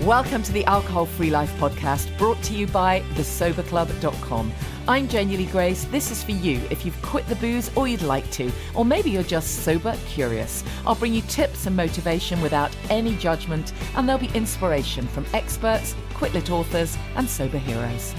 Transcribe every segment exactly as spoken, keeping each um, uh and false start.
Welcome to the Alcohol Free Life podcast, brought to you by the sober club dot com. I'm Janie Lee Grace. This is for you if you've quit the booze or you'd like to, or maybe you're just sober curious. I'll bring you tips and motivation without any judgment, and there'll be inspiration from experts, quit-lit authors, and sober heroes.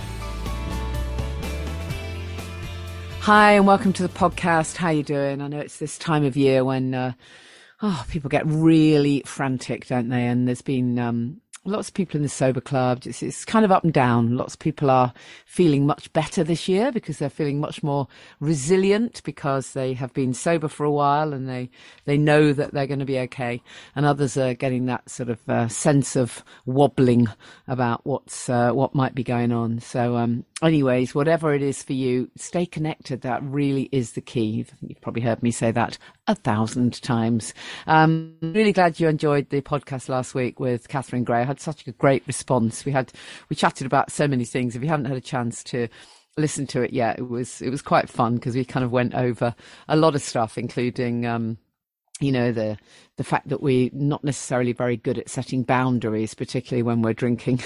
Hi, and welcome to the podcast. How you doing? I know it's this time of year when uh, oh, people get really frantic, don't they? And there's been um, lots of people in the sober club. It's, it's kind of up and down. Lots of people are feeling much better this year because they're feeling much more resilient because they have been sober for a while and they, they know that they're going to be okay. And others are getting that sort of uh, sense of wobbling about what's uh, what might be going on. So um, anyways, whatever it is for you, stay connected. That really is the key. I think you've probably heard me say that a thousand times. Um, really glad you enjoyed the podcast last week with Catherine Gray. I had such a great response. We had, we chatted about so many things. If you haven't had a chance to listen to it yet, it was, it was quite fun because we kind of went over a lot of stuff, including, um, you know, the, the fact that we're not necessarily very good at setting boundaries, particularly when we're drinking.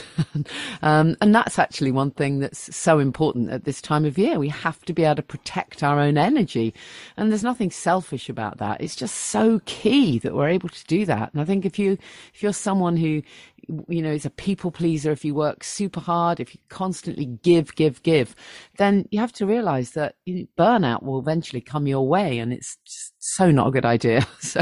um, and that's actually one thing that's so important at this time of year. We have to be able to protect our own energy. And there's nothing selfish about that. It's just so key that we're able to do that. And I think if you, if you're someone who, you know, is a people pleaser, if you work super hard, if you constantly give, give, give, then you have to realize that burnout will eventually come your way. And it's just so not a good idea. So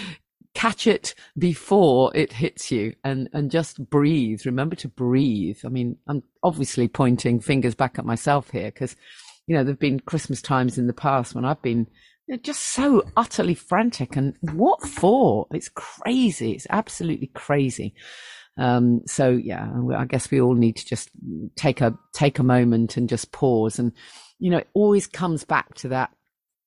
catch it before it hits you and, and just breathe. Remember to breathe. I mean, I'm obviously pointing fingers back at myself here because, you know, there've been Christmas times in the past when I've been you know, just so utterly frantic. And what for? It's crazy. It's absolutely crazy. Um, so yeah, I guess we all need to just take a, take a moment and just pause. And, you know, it always comes back to that,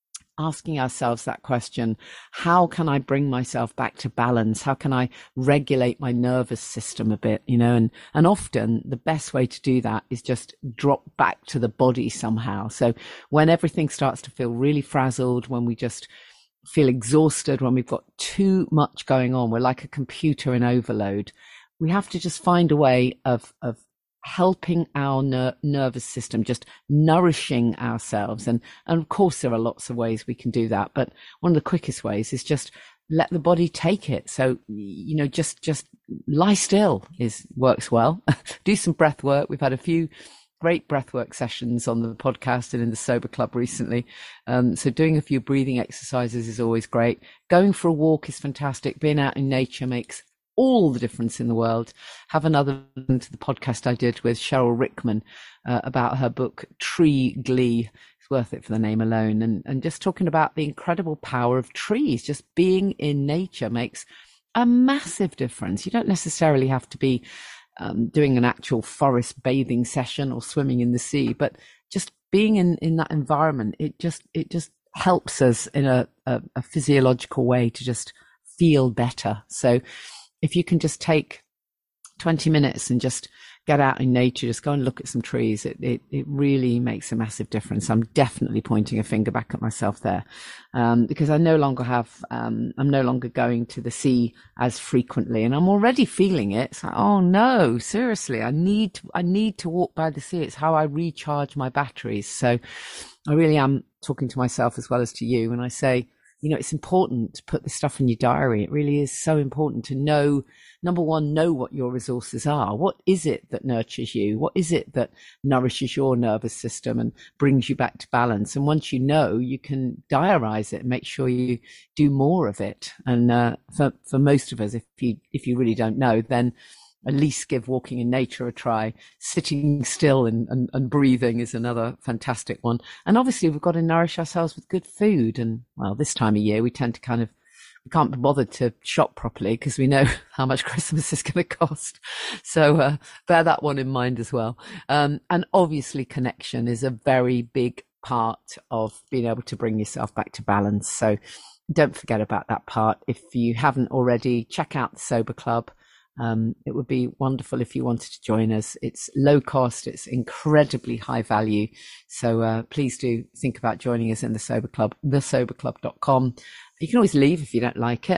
asking ourselves that question, how can I bring myself back to balance? How can I regulate my nervous system a bit, you know, and, and often the best way to do that is just drop back to the body somehow. So when everything starts to feel really frazzled, when we just feel exhausted, when we've got too much going on, we're like a computer in overload. We have to just find a way of, of helping our ner- nervous system, just nourishing ourselves. And, and of course, there are lots of ways we can do that. But one of the quickest ways is just let the body take it. So, you know, just, just lie still is works well. Do some breath work. We've had a few great breathwork sessions on the podcast and in the Sober Club recently. Um, so doing a few breathing exercises is always great. Going for a walk is fantastic. Being out in nature makes all the difference in the world. Have another listen to the podcast I did with Cheryl Rickman uh, about her book Tree Glee. It's worth it for the name alone. And, and just talking about the incredible power of trees. Just being in nature makes a massive difference. You don't necessarily have to be um, doing an actual forest bathing session or swimming in the sea, but just being in, in that environment, it just, it just helps us in a, a, a physiological way to just feel better. So if you can just take twenty minutes and just get out in nature, just go and look at some trees, it, it, it really makes a massive difference. I'm definitely pointing a finger back at myself there, um, because I no longer have, um, I'm no longer going to the sea as frequently, and I'm already feeling it. It's like, oh no, seriously, I need, to, I need to walk by the sea. It's how I recharge my batteries. So I really am talking to myself as well as to you when I say, you know, it's important to put this stuff in your diary. It really is so important to know, number one, know what your resources are. What is it that nurtures you? What is it that nourishes your nervous system and brings you back to balance? And once you know, you can diarize it and make sure you do more of it. And uh, for, for most of us, if you, if you really don't know, then at least give walking in nature a try. Sitting still and, and, and breathing is another fantastic one. And obviously we've got to nourish ourselves with good food. And well, this time of year, we tend to kind of, we can't be bothered to shop properly because we know how much Christmas is going to cost. So uh, bear that one in mind as well. Um, and obviously connection is a very big part of being able to bring yourself back to balance. So don't forget about that part. If you haven't already, check out the Sober Club. Um, it would be wonderful if you wanted to join us. It's low cost. It's incredibly high value. So uh, please do think about joining us in the Sober Club, the sober club dot com. You can always leave if you don't like it,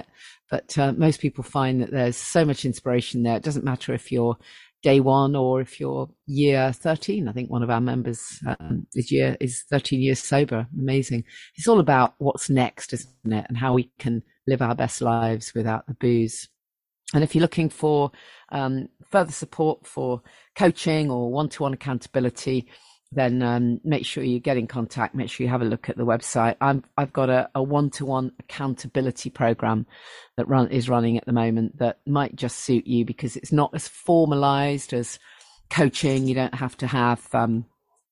but uh, most people find that there's so much inspiration there. It doesn't matter if you're day one or if you're year thirteen. I think one of our members um, is year is thirteen years sober. Amazing. It's all about what's next, isn't it? And how we can live our best lives without the booze. And if you're looking for um, further support for coaching or one-to-one accountability, then um, make sure you get in contact. Make sure you have a look at the website. I'm, I've got a, a one-to-one accountability program that run, is running at the moment that might just suit you, because it's not as formalized as coaching. You don't have to have, um,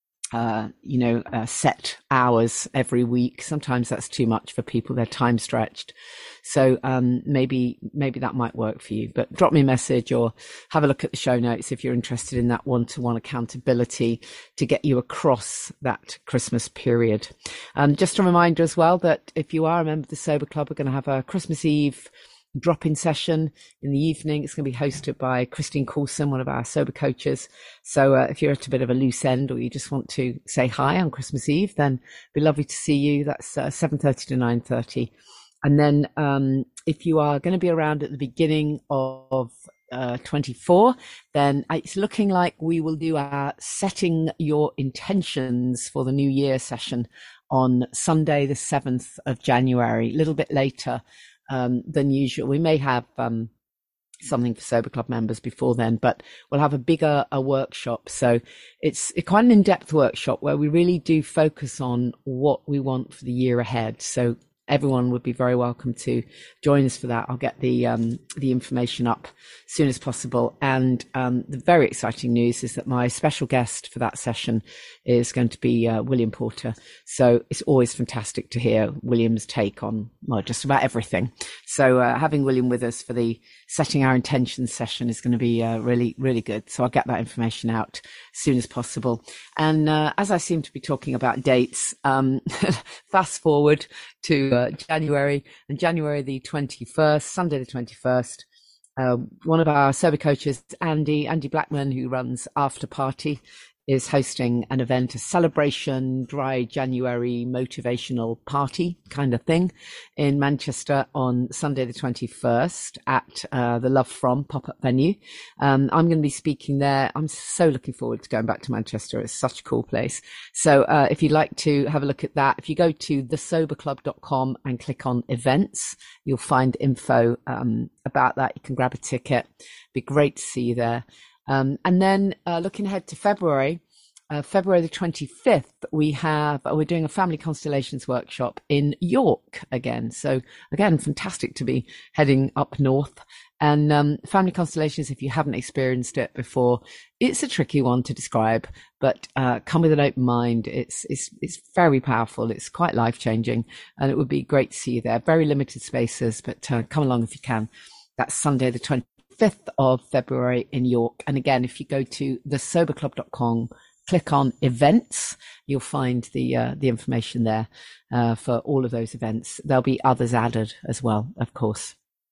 uh, you know, uh, set hours every week. Sometimes that's too much for people. They're time stretched. So um, maybe maybe that might work for you. But drop me a message or have a look at the show notes if you're interested in that one-to-one accountability to get you across that Christmas period. Um, just a reminder as well that if you are a member of the Sober Club, we're going to have a Christmas Eve drop-in session in the evening. It's going to be hosted by Christine Coulson, one of our sober coaches. So uh, if you're at a bit of a loose end or you just want to say hi on Christmas Eve, then it'd be lovely to see you. That's uh, seven thirty to nine thirty. And then um, if you are going to be around at the beginning of uh, twenty-four, then it's looking like we will do our setting your intentions for the new year session on Sunday, the seventh of January, a little bit later um, than usual. We may have um, something for Sober Club members before then, but we'll have a bigger a workshop. So it's a quite an in-depth workshop where we really do focus on what we want for the year ahead. So everyone would be very welcome to join us for that. I'll get the um, the information up as soon as possible. And um, the very exciting news is that my special guest for that session is going to be uh, William Porter. So it's always fantastic to hear William's take on, well, just about everything. So uh, having William with us for the Setting Our Intentions session is going to be uh, really, really good. So I'll get that information out as soon as possible. And uh, as I seem to be talking about dates, um, fast forward to uh, January, and January the twenty-first, Sunday the twenty-first, uh, one of our sober coaches, Andy, Andy Blackman, who runs After Party, is hosting an event, a celebration, dry January motivational party kind of thing in Manchester on Sunday the twenty-first at uh, the Love From pop-up venue. Um, I'm going to be speaking there. I'm so looking forward to going back to Manchester. It's such a cool place. So uh, if you'd like to have a look at that, if you go to the sober club dot com and click on events, you'll find info um, about that. You can grab a ticket. It'd be great to see you there. Um, and then uh, looking ahead to February, uh, February the twenty-fifth, we have, uh, we're doing a family constellations workshop in York again. So again, fantastic to be heading up north. And um, family constellations, if you haven't experienced it before, it's a tricky one to describe, but uh, come with an open mind. It's, it's, it's very powerful. It's quite life-changing, and it would be great to see you there. Very limited spaces, but uh, come along if you can. That's Sunday the twenty-fifth. fifth of February in York. And again, if you go to the sober club dot com, click on events, you'll find the uh, the information there uh, for all of those events. There'll be others added as well, of course.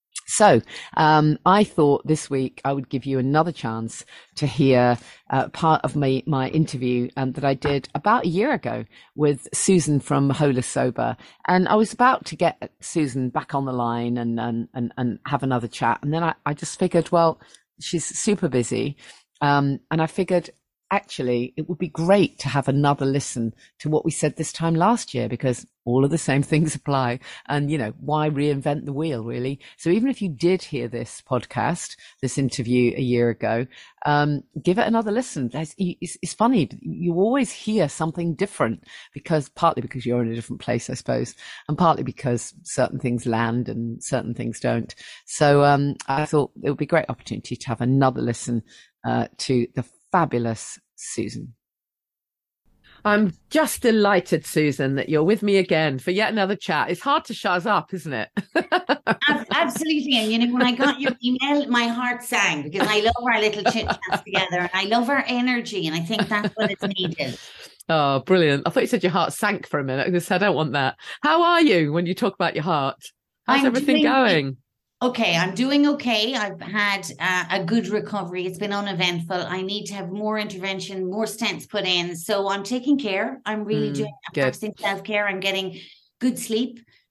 So um, I thought this week I would give you another chance to hear uh, part of my, my interview um, that I did about a year ago with Susan from Whole is Sober. And I was about to get Susan back on the line and and and, and have another chat. And then I, I just figured, well, she's super busy. Um, and I figured, actually, it would be great to have another listen to what we said this time last year, because all of the same things apply. And, you know, why reinvent the wheel, really? So even if you did hear this podcast, this interview a year ago, um, give it another listen. It's, it's, it's funny. You always hear something different, because partly because you're in a different place, I suppose, and partly because certain things land and certain things don't. So um, I thought it would be a great opportunity to have another listen uh, to the fabulous Susan. I'm just delighted, Susan, that you're with me again for yet another chat. It's hard to shut us up, isn't it? Absolutely. And, you know, when I got your email, my heart sang, because I love our little chit chats together, and I love our energy. And I think that's what it's needed. Oh, brilliant. I thought you said your heart sank for a minute, because I don't want that. How are you when you talk about your heart? How's I'm everything doing- going? Okay, I'm doing okay. I've had uh, a good recovery. It's been uneventful. I need to have more intervention, more stents put in. So I'm taking care. I'm really mm, doing practicing self-care. I'm getting good sleep,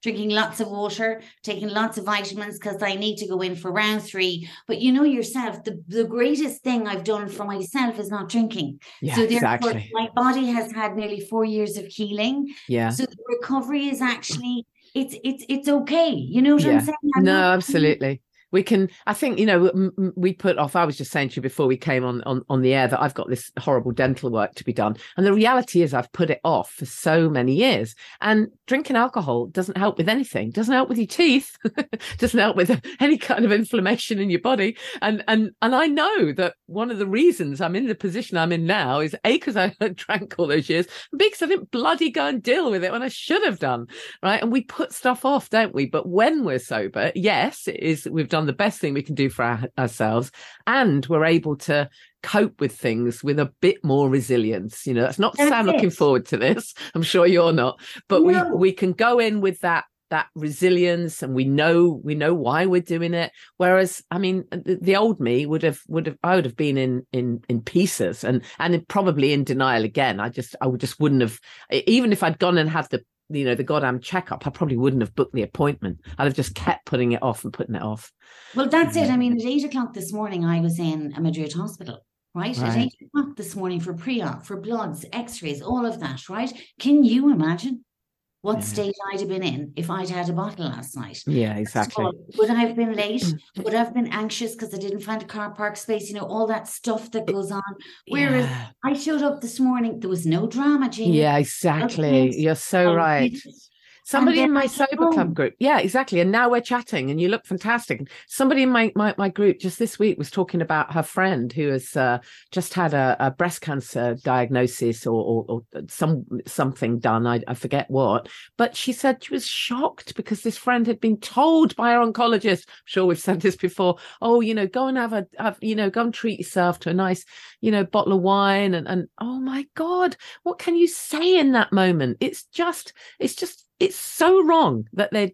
drinking lots of water, taking lots of vitamins because I need to go in for round three. But you know yourself, the, the greatest thing I've done for myself is not drinking. Yeah, so therefore, exactly. my body has had nearly four years of healing. Yeah. So the recovery is actually, it's it's it's okay. You know what yeah. I'm saying? I'm no, not- absolutely. We can, I think, you know, m- m- we put off, I was just saying to you before we came on, on, on the air that I've got this horrible dental work to be done. And the reality is I've put it off for so many years. And drinking alcohol doesn't help with anything, doesn't help with your teeth, doesn't help with any kind of inflammation in your body. And, and, and I know that one of the reasons I'm in the position I'm in now is A, because I drank all those years, and B, because I didn't bloody go and deal with it when I should have done. Right. And we put stuff off, don't we? But when we're sober, yes, it is, we've done the best thing we can do for our, ourselves, and we're able to cope with things with a bit more resilience. You know, that's not to That's say I'm looking it. forward to this. I'm sure you're not, but No. we we can go in with that that resilience, and we know we know why we're doing it. Whereas, I mean, the, the old me would have would have I would have been in in in pieces and and probably in denial again. I just I would just wouldn't have, even if I'd gone and had the you know, the goddamn checkup, I probably wouldn't have booked the appointment. I'd have just kept putting it off and putting it off. Well, that's it. I mean, at eight o'clock this morning, I was in a Madrid hospital, right? Right. At eight o'clock this morning for pre-op, for bloods, x-rays, all of that, right? Can you imagine what Yeah. state I'd have been in if I'd had a bottle last night? Yeah, exactly. So, would I have been late? Would I have been anxious because I didn't find a car park space? You know, all that stuff that goes on. Whereas Yeah. I showed up this morning, there was no drama, Jeannie. Yeah, exactly. Okay. You're so I right. did it. Somebody And in then my I sober came club home. group. Yeah, exactly. And now we're chatting and you look fantastic. Somebody in my, my, my group just this week was talking about her friend who has uh, just had a, a breast cancer diagnosis or, or, or some something done. I, I forget what. But she said she was shocked because this friend had been told by her oncologist, I'm sure we've said this before, oh, you know, go and have a, have, you know, go and treat yourself to a nice, you know, bottle of wine. And, and oh my God, what can you say in that moment? It's just, it's just, it's so wrong that they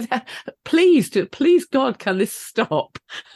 please do please God, can this stop?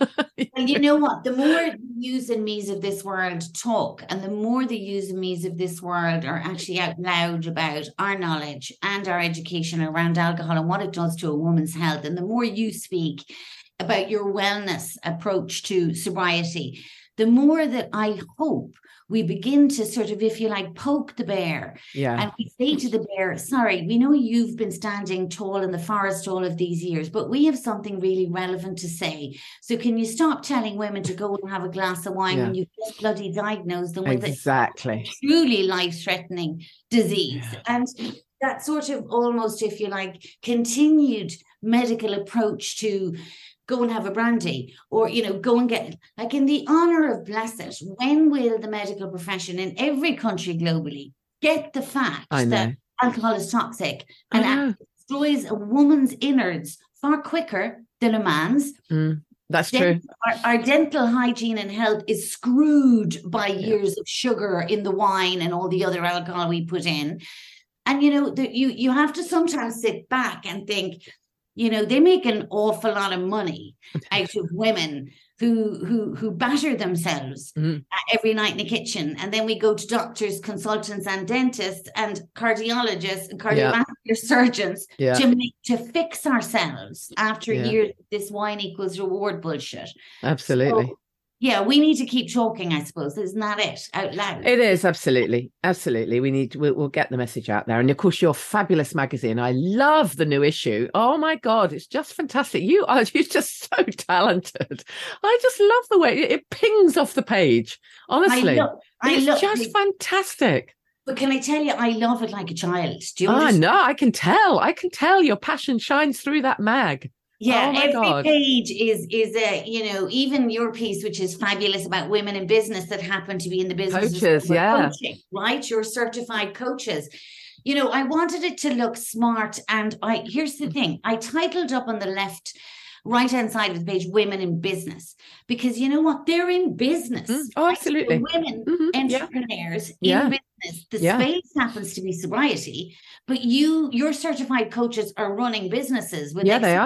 And you know what? The more the yous and me's of this world talk, and the more the yous and me's of this world are actually out loud about our knowledge and our education around alcohol and what it does to a woman's health, and the more you speak about your wellness approach to sobriety, the more that I hope we begin to sort of, if you like, poke the bear. Yeah. And we say to the bear, sorry, we know you've been standing tall in the forest all of these years, but we have something really relevant to say. So can you stop telling women to go and have a glass of wine Yeah. when you've just bloody diagnosed them with Exactly. a truly life-threatening disease? Yeah. And that sort of almost, if you like, continued medical approach to go and have a brandy, or, you know, go and get, like, in the honor of blessed, when will the medical profession in every country globally get the fact I know. that alcohol is toxic I and know. it destroys a woman's innards far quicker than a man's? Mm, that's Then true. Our, our dental hygiene and health is screwed by years of sugar in the wine and all the other alcohol we put in. And, you know, the, you, you have to sometimes sit back and think, you know, they make an awful lot of money out of women who who who batter themselves Mhm. every night in the kitchen. And then we go to doctors, consultants and dentists and cardiologists and cardiovascular surgeons Yeah. to make, to fix ourselves after Yeah. years of this wine equals reward bullshit. Absolutely. So, yeah, we need to keep talking, I suppose. Isn't that it? Out loud. It is, absolutely. Absolutely. We need, we'll, we'll get the message out there. And of course, your fabulous magazine. I love the new issue. Oh my God, it's just fantastic. You are, you're just so talented. I just love the way it, it pings off the page. Honestly, I love, I it's love just it. fantastic. But can I tell you, I love it like a child. Do you I understand? know, I can tell. I can tell your passion shines through that mag. Yeah, Oh my every God. page is is a, you know, even your piece, which is fabulous, about women in business that happen to be in the business of Coaches, sober yeah. coaching, right? You're certified coaches. You know, I wanted it to look smart, and I here's the thing: I titled up on the left, right hand side of the page, "Women in Business," because you know what? They're in business. Mm. Oh, right? absolutely. The women Mhm. Yeah. entrepreneurs Yeah. in business. The Yeah. space happens to be sobriety, but you, your certified coaches are running businesses with Yeah, they are.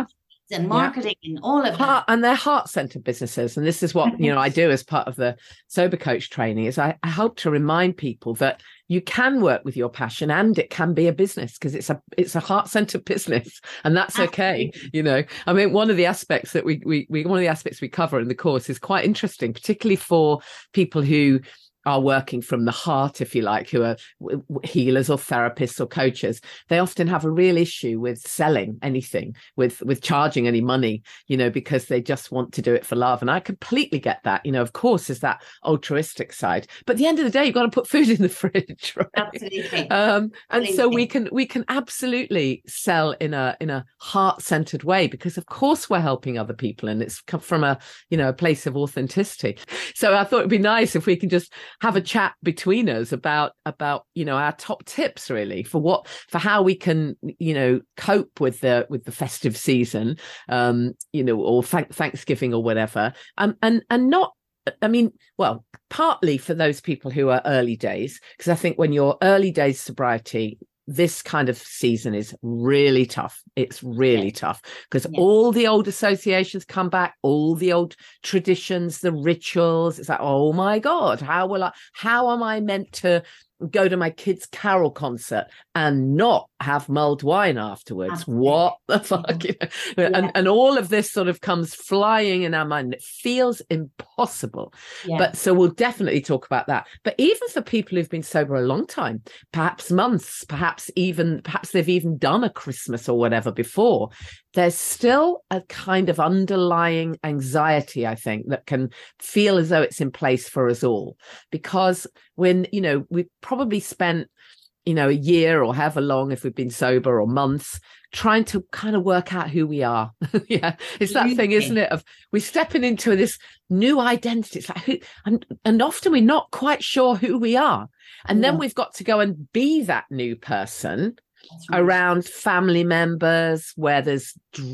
and marketing yeah. and all of heart, that. And they're heart-centered businesses. And this is what, you know, I do as part of the Sober Coach training is I, I hope to remind people that you can work with your passion and it can be a business because it's a it's a heart-centered business, and that's okay. Absolutely. You know, I mean, one of the aspects that we, we we one of the aspects we cover in the course is quite interesting, particularly for people who are working from the heart, if you like, who are healers or therapists or coaches. They often have a real issue with selling anything, with with charging any money, you know, because they just want to do it for love. And I completely get that. You know, of course, there's that altruistic side, but at the end of the day, you've got to put food in the fridge, right? Absolutely. Um, and absolutely. So we can we can absolutely sell in a in a heart-centered way, because of course we're helping other people, and it's come from a you know a place of authenticity. So I thought it'd be nice if we can just have a chat between us about about you know our top tips really for what for how we can you know cope with the with the festive season, um you know or th- Thanksgiving or whatever, um, and and not I mean well partly for those people who are early days, because I think when you're early days sobriety, this kind of season is really tough. It's really yeah. tough because yeah. all the old associations come back, all the old traditions, the rituals. It's like, oh my God, how will I, how am I meant to go to my kids' carol concert and not have mulled wine afterwards? Absolutely. What the fuck? You know? yeah. and, and all of this sort of comes flying in our mind. It feels impossible. Yeah. But so we'll definitely talk about that. But even for people who've been sober a long time, perhaps months, perhaps even, perhaps they've even done a Christmas or whatever before, there's still a kind of underlying anxiety, I think, that can feel as though it's in place for us all. Because when, you know, we've probably spent, you know, a year or however long, if we've been sober, or months, trying to kind of work out who we are. yeah. It's that thing, isn't it? Of we're stepping into this new identity. It's like, who, and, and often we're not quite sure who we are. And yeah. then we've got to go and be that new person. Right. Around family members where there's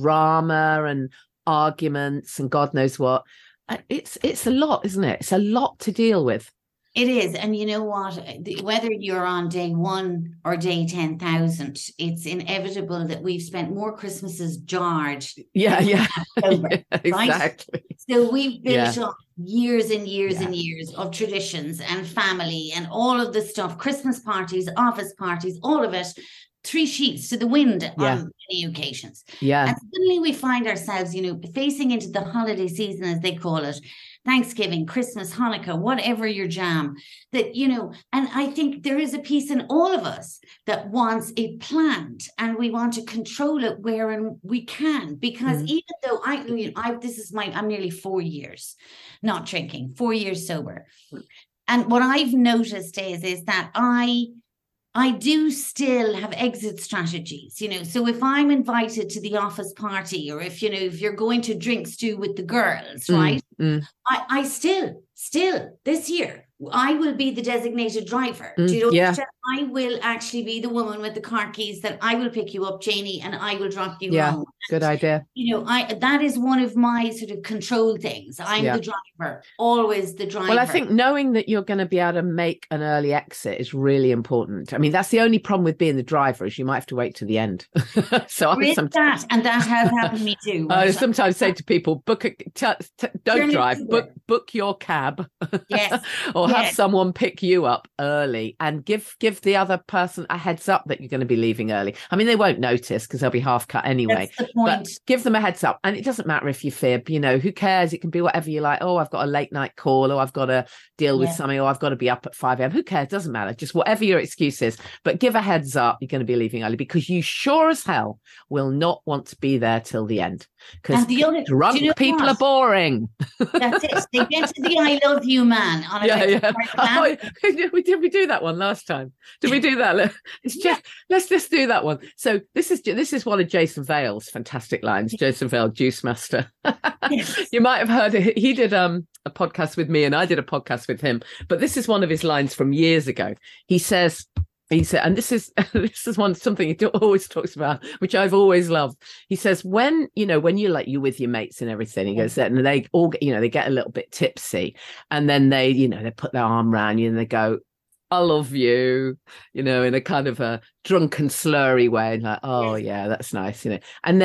drama and arguments and God knows what. It's it's a lot, isn't it? It's a lot to deal with. It is. And you know what? Whether you're on day one or day ten thousand, it's inevitable that we've spent more Christmases jarred. Yeah, yeah. October, yeah right? Exactly. So we've built yeah. up years and years yeah. and years of traditions and family and all of the stuff, Christmas parties, office parties, all of it. Three sheets to the wind yeah. on many occasions. Yeah. And suddenly we find ourselves, you know, facing into the holiday season, as they call it, Thanksgiving, Christmas, Hanukkah, whatever your jam, that, you know, and I think there is a piece in all of us that wants it planned, and we want to control it wherein we can, because mm. even though I, you know, I, this is my, I'm nearly four years not drinking, four years sober. And what I've noticed is, is that I, I do still have exit strategies, you know, so if I'm invited to the office party, or if, you know, if you're going to drink stew with the girls, right, mm, mm. I, I still, still this year, I will be the designated driver. Mm, Do you know yeah. what I will actually be the woman with the car keys that I will pick you up, Janie, and I will drop you yeah, home. Good idea. You know, I that is one of my sort of control things. I'm yeah. the driver, always the driver. Well, I think knowing that you're going to be able to make an early exit is really important. I mean, that's the only problem with being the driver, is you might have to wait to the end. so I sometimes that, and that has happened to me too. I sometimes say to people, book a, t- t- don't Turn drive, book book your cab. Yes. or yes. have someone pick you up early, and give give the other person a heads up that you're going to be leaving early. I mean, they won't notice because they'll be half cut anyway. That's the point. But give them a heads up, and it doesn't matter if you fib. You know, who cares? It can be whatever you like. Oh, I've got a late night call, or I've got to deal with yeah. something, or I've got to be up at five a.m. Who cares? It doesn't matter. Just whatever your excuse is. But give a heads up you're going to be leaving early, because you sure as hell will not want to be there till the end. Because drunk you know people what? are boring. That's it. They get to the I love you man on a yeah, yeah. Oh, we did we do that one last time? Did we do that? It's just yeah. let's just do that one. So this is this is one of Jason Vale's fantastic lines. Jason Vale, Juice Master. Yes. You might have heard it. He did um a podcast with me, and I did a podcast with him. But this is one of his lines from years ago. He says. He said, and this is this is one something he always talks about, which I've always loved. He says, when you know, when you like you with your mates and everything, he goes that, and they all, you know, they get a little bit tipsy, and then they, you know, they put their arm around you and they go, "I love you," you know, in a kind of a drunken, slurry way, and like, "Oh yeah, that's nice," you know, and then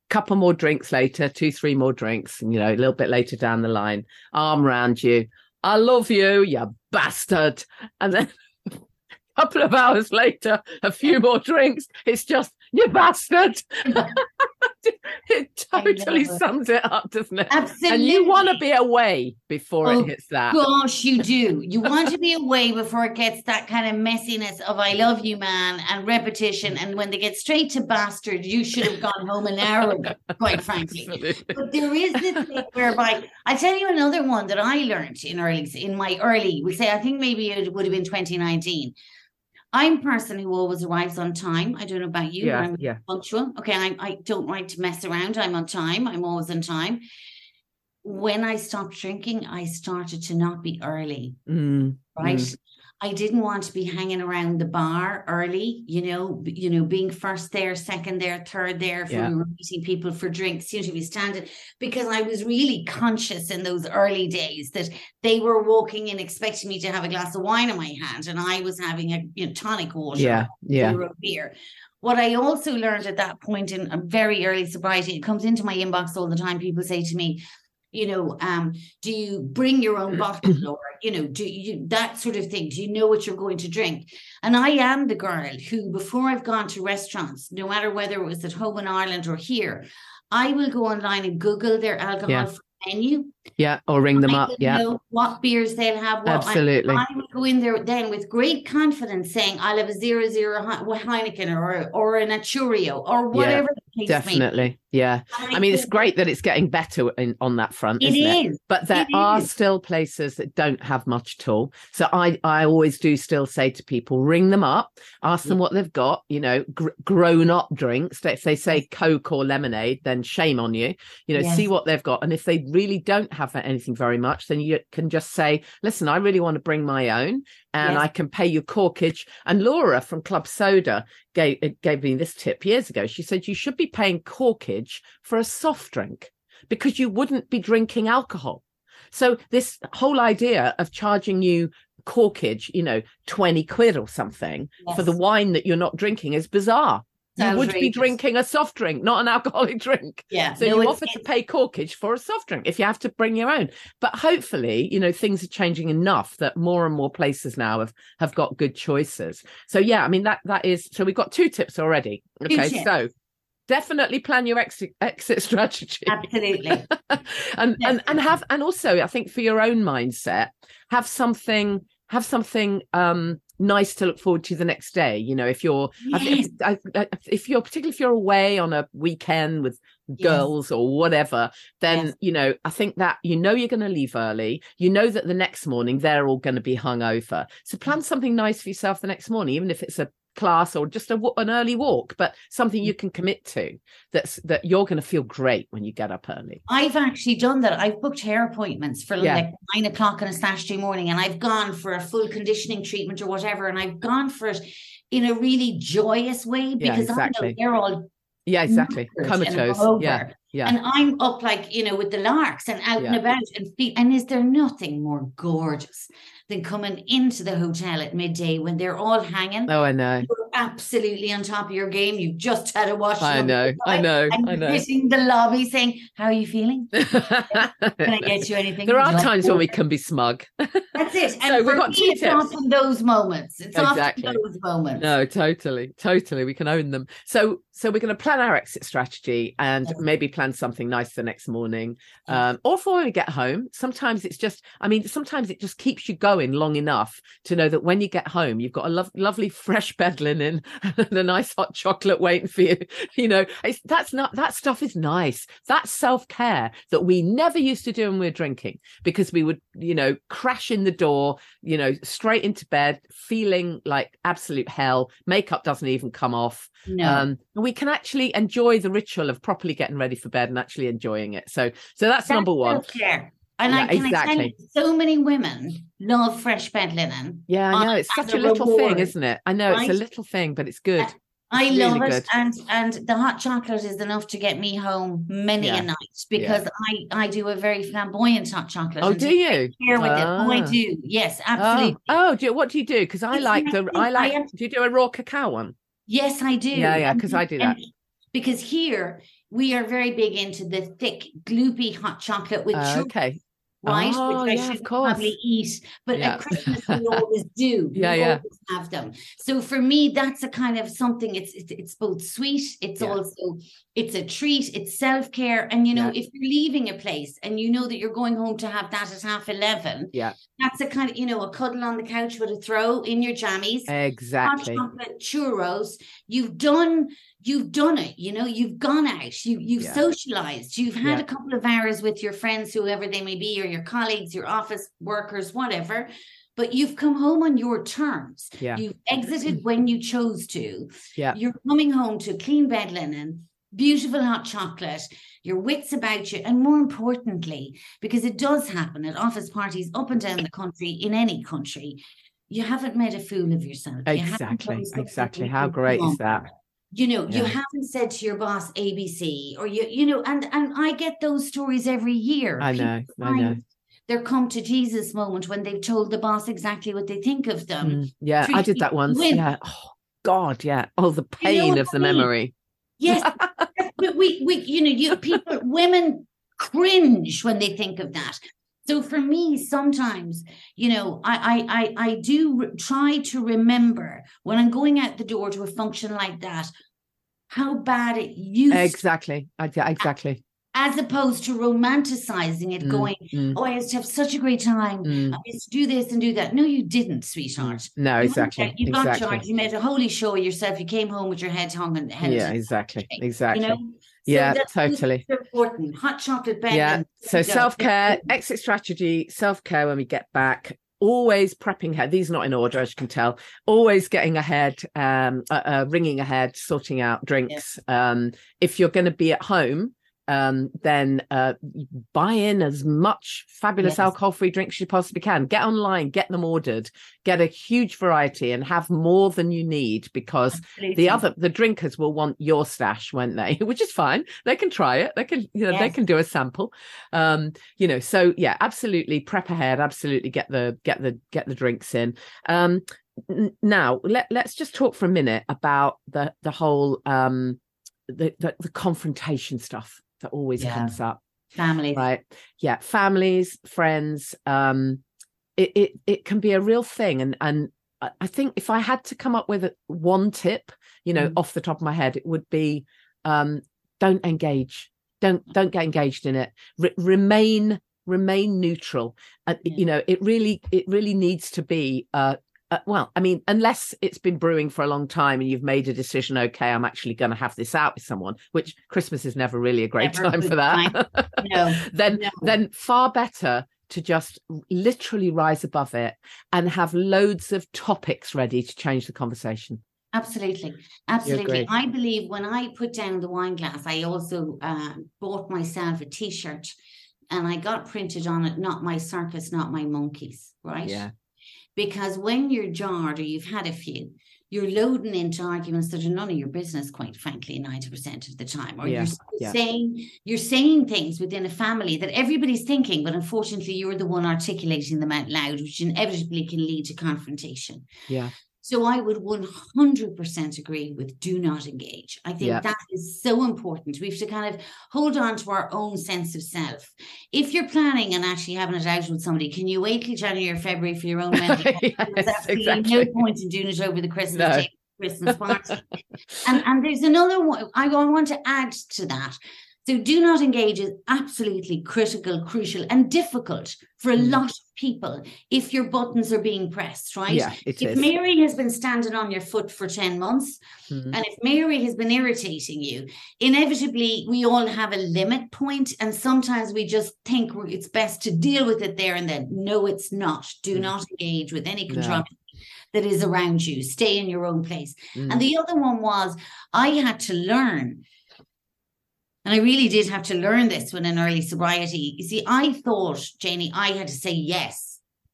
couple more drinks later, two, three more drinks, and, you know, a little bit later down the line, arm around you. I love you, you bastard. And then a couple of hours later, a few more drinks. It's just, you bastard. It totally sums it up, doesn't it? Absolutely. And you want to be away before oh, it hits that. Gosh, you do. You want to be away before it gets that kind of messiness of I love you, man, and repetition. And when they get straight to bastard, you should have gone home an hour ago, quite frankly. Absolutely. But there is this thing whereby, I'll tell you another one that I learned in early, in my early, we say, I think maybe it would have been twenty nineteen. I'm a person who always arrives on time. I don't know about you, yeah, but I'm yeah. punctual. Okay, I, I don't like to mess around. I'm on time. I'm always on time. When I stopped drinking, I started to not be early, mm, right? Mm. I didn't want to be hanging around the bar early, you know, you know, being first there, second there, third there, if yeah. we were meeting people for drinks, you know, to be standing, because I was really conscious in those early days that they were walking in expecting me to have a glass of wine in my hand, and I was having a you know, tonic water, yeah, yeah, or a beer. What I also learned at that point in a very early sobriety, it comes into my inbox all the time. People say to me, you know, um, do you bring your own bottle, or, you know, do you, that sort of thing? Do you know what you're going to drink? And I am the girl who, before I've gone to restaurants, no matter whether it was at home in Ireland or here, I will go online and Google their alcohol yeah. menu. Yeah, or ring them I up. Yeah, know what beers they'll have. What Absolutely. I, I would go in there then with great confidence saying, I'll have a zero zero Heineken or or an Achurio or whatever. Yeah, definitely. Yeah. I, I mean, it's great that it's getting better in, on that front, it isn't is. it? But there it are is. still places that don't have much at all. So I, I always do still say to people, ring them up, ask them yeah. what they've got, you know, gr- grown up drinks. If they say Coke or lemonade, then shame on you, you know, yes. see what they've got. And if they really don't have anything very much, then you can just say, listen, I really want to bring my own, and yes. I can pay you corkage. And Laura from Club Soda gave, gave me this tip years ago. She said, you should be paying corkage for a soft drink because you wouldn't be drinking alcohol. So this whole idea of charging you corkage, you know, twenty quid or something yes. for the wine that you're not drinking is bizarre. You would be drinking a soft drink, not an alcoholic drink. Yeah. So no, you offer to pay corkage for a soft drink if you have to bring your own. But hopefully, you know, things are changing enough that more and more places now have, have got good choices. So, yeah, I mean, that that is, so we've got two tips already. Okay, tips. So definitely plan your exit, exit strategy. Absolutely. and, Definitely. and and have, and also, I think for your own mindset, have something, have something, um, nice to look forward to the next day. You know, if you're yes. if, if, if you're particularly if you're away on a weekend with girls yes. or whatever, then yes. you know, I think that you know you're going to leave early, you know that the next morning they're all going to be hungover, so plan something nice for yourself the next morning, even if it's a class or just a, an early walk, but something you can commit to that's that you're going to feel great when you get up early. I've actually done that. I've booked hair appointments for yeah. like nine o'clock on a Saturday morning, and I've gone for a full conditioning treatment or whatever, and I've gone for it in a really joyous way because yeah, exactly. I know they're all yeah exactly comatose yeah yeah and I'm up like, you know, with the larks and out yeah. and about and feet. And is there nothing more gorgeous than coming into the hotel at midday when they're all hanging? Oh, I know. You're absolutely on top of your game. You've just had a wash. I know, I know, and I know. Hitting the lobby saying, how are you feeling? Can I get you anything? There are like times that? when we can be smug. That's it. And so we've got me, two it's tips. often those moments. It's exactly. often those moments. No, totally, totally. We can own them. So, so we're going to plan our exit strategy and yes. maybe plan something nice the next morning, um, or for when we get home. Sometimes it's just, I mean, sometimes it just keeps you going long enough to know that when you get home, you've got a lo- lovely fresh bed linen and a nice hot chocolate waiting for you. You know, it's, that's not, that stuff is nice. That's self-care that we never used to do when we were drinking, because we would, you know, crash in the door, you know, straight into bed, feeling like absolute hell. Makeup doesn't even come off. No. Um, and we can actually enjoy the ritual of properly getting ready for bed and actually enjoying it. So, so that's, that's number one. Self-care. And yeah, I can exactly. I tell you, so many women love fresh bed linen. Yeah, I know. It's such a little reward, thing, isn't it? I know right? It's a little thing, but it's good. It's I really love it. Good. And and the hot chocolate is enough to get me home many yeah. a night, because yeah. I, I do a very flamboyant hot chocolate. Oh, do you? Here with ah. it. Oh, I do. Yes, absolutely. Oh, oh do you, what do you do? Because I it's like the, I like, I do you do a raw cacao one? Yes, I do. Yeah, yeah, because I do that. And because here, we are very big into the thick, gloopy hot chocolate with Uh, sugar. okay. Right, Oh, which I yeah, should of course. probably eat, but Yeah. at Christmas we always do. Yeah, we yeah. always have them. So for me, that's a kind of something. It's it's, it's both sweet. It's Yeah. also it's a treat. It's self care, and you know, Yeah. if you're leaving a place and you know that you're going home to have that at half eleven, Yeah. that's a kind of, you know, a cuddle on the couch with a throw in your jammies, Exactly. hot chocolate, churros. You've done. You've done it, you know, you've gone out, you, you've Yeah. socialized, you've had Yeah. a couple of hours with your friends, whoever they may be, or your colleagues, your office workers, whatever, but you've come home on your terms. Yeah. You've exited when you chose to. Yeah. You're coming home to clean bed linen, beautiful hot chocolate, your wits about you, and more importantly, because it does happen at office parties up and down the country, in any country, you haven't made a fool of yourself. Exactly. You Exactly. How great is that? You know, Yeah. you haven't said to your boss A B C, or you, you know, and and I get those stories every year. I know, People I know. find their come to Jesus moment when they've told the boss exactly what they think of them. Mm, yeah, Three I did that people once. win. Yeah. Oh God, yeah. Oh, the You know pain what of I the mean? memory. Yes, but we we you know, you people, women cringe when they think of that. So for me, sometimes, you know, I I I, I do re- try to remember when I'm going out the door to a function like that, how bad it used Exactly. I- yeah, exactly. to, as opposed to romanticizing it, Mm, going, mm, oh, I used to have such a great time. mm. I used to do this and do that. No, you didn't, sweetheart. No, You went exactly. out, you got Exactly. charged, you made a holy show of yourself. You came home with your head hung and head. Yeah, exactly. Exactly. You know? So Yeah, that's totally. important. Hot chocolate bed. Yeah. and- So self-care, exit strategy, self-care when we get back. Always prepping ahead. These are not in order, as you can tell. Always getting ahead, um, uh, uh, ringing ahead, sorting out drinks. Um, if you're going to be at home, um, then uh, buy in as much fabulous Yes. alcohol-free drinks as you possibly can. Get online, get them ordered, get a huge variety, and have more than you need, because Absolutely. the other the drinkers will want your stash, won't they? Which is fine. They can try it. They can, you know, Yes. they can do a sample. Um, you know, so yeah, absolutely prep ahead. Absolutely get the get the get the drinks in. Um, n- now let let's just talk for a minute about the the whole um the the, the confrontation stuff that always Yeah. comes up. Family. Right. Yeah. Families, friends. Um, it, it, it can be a real thing. And, and I I think if I had to come up with a, one tip, you know, Mm. off the top of my head, it would be, um, don't engage. Don't, don't get engaged in it. Re- remain, remain neutral. And, Yeah. you know, it really, it really needs to be, uh, Uh, well, I mean, unless it's been brewing for a long time and you've made a decision, okay, I'm actually going to have this out with someone, which Christmas is never really a great Never a time good for that. No, then, no. then far better to just literally rise above it and have loads of topics ready to change the conversation. Absolutely. Absolutely. agree? I believe when I put down the wine glass, I also uh, bought myself a t-shirt and I got printed on it, not my circus, not my monkeys, right? Yeah. Because when you're jarred or you've had a few, you're loading into arguments that are none of your business, quite frankly, ninety percent of the time. Or Yeah, you're yeah. saying you're saying things within a family that everybody's thinking, but unfortunately you're the one articulating them out loud, which inevitably can lead to confrontation. Yeah. So I would one hundred percent agree with do not engage. I think Yeah. that is so important. We have to kind of hold on to our own sense of self. If you're planning and actually having it out with somebody, can you wait till January or February for your own mental health? Yes, There's absolutely exactly. no point in doing it over the Christmas No. day, Christmas party. and, and there's another one I want to add to that. So do not engage is absolutely critical, crucial, and difficult for a Mm. lot of people if your buttons are being pressed, right? Yeah, it if is. Mary has been standing on your foot for ten months, Mm. and if Mary has been irritating you, inevitably we all have a limit point, and sometimes we just think we're- it's best to deal with it there and then. No, it's not. Do Mm. not engage with any No. controversy that is around you. Stay in your own place. Mm. And the other one was I had to learn. And I really did have to learn this when in early sobriety. You see, I thought, Janie, I had to say yes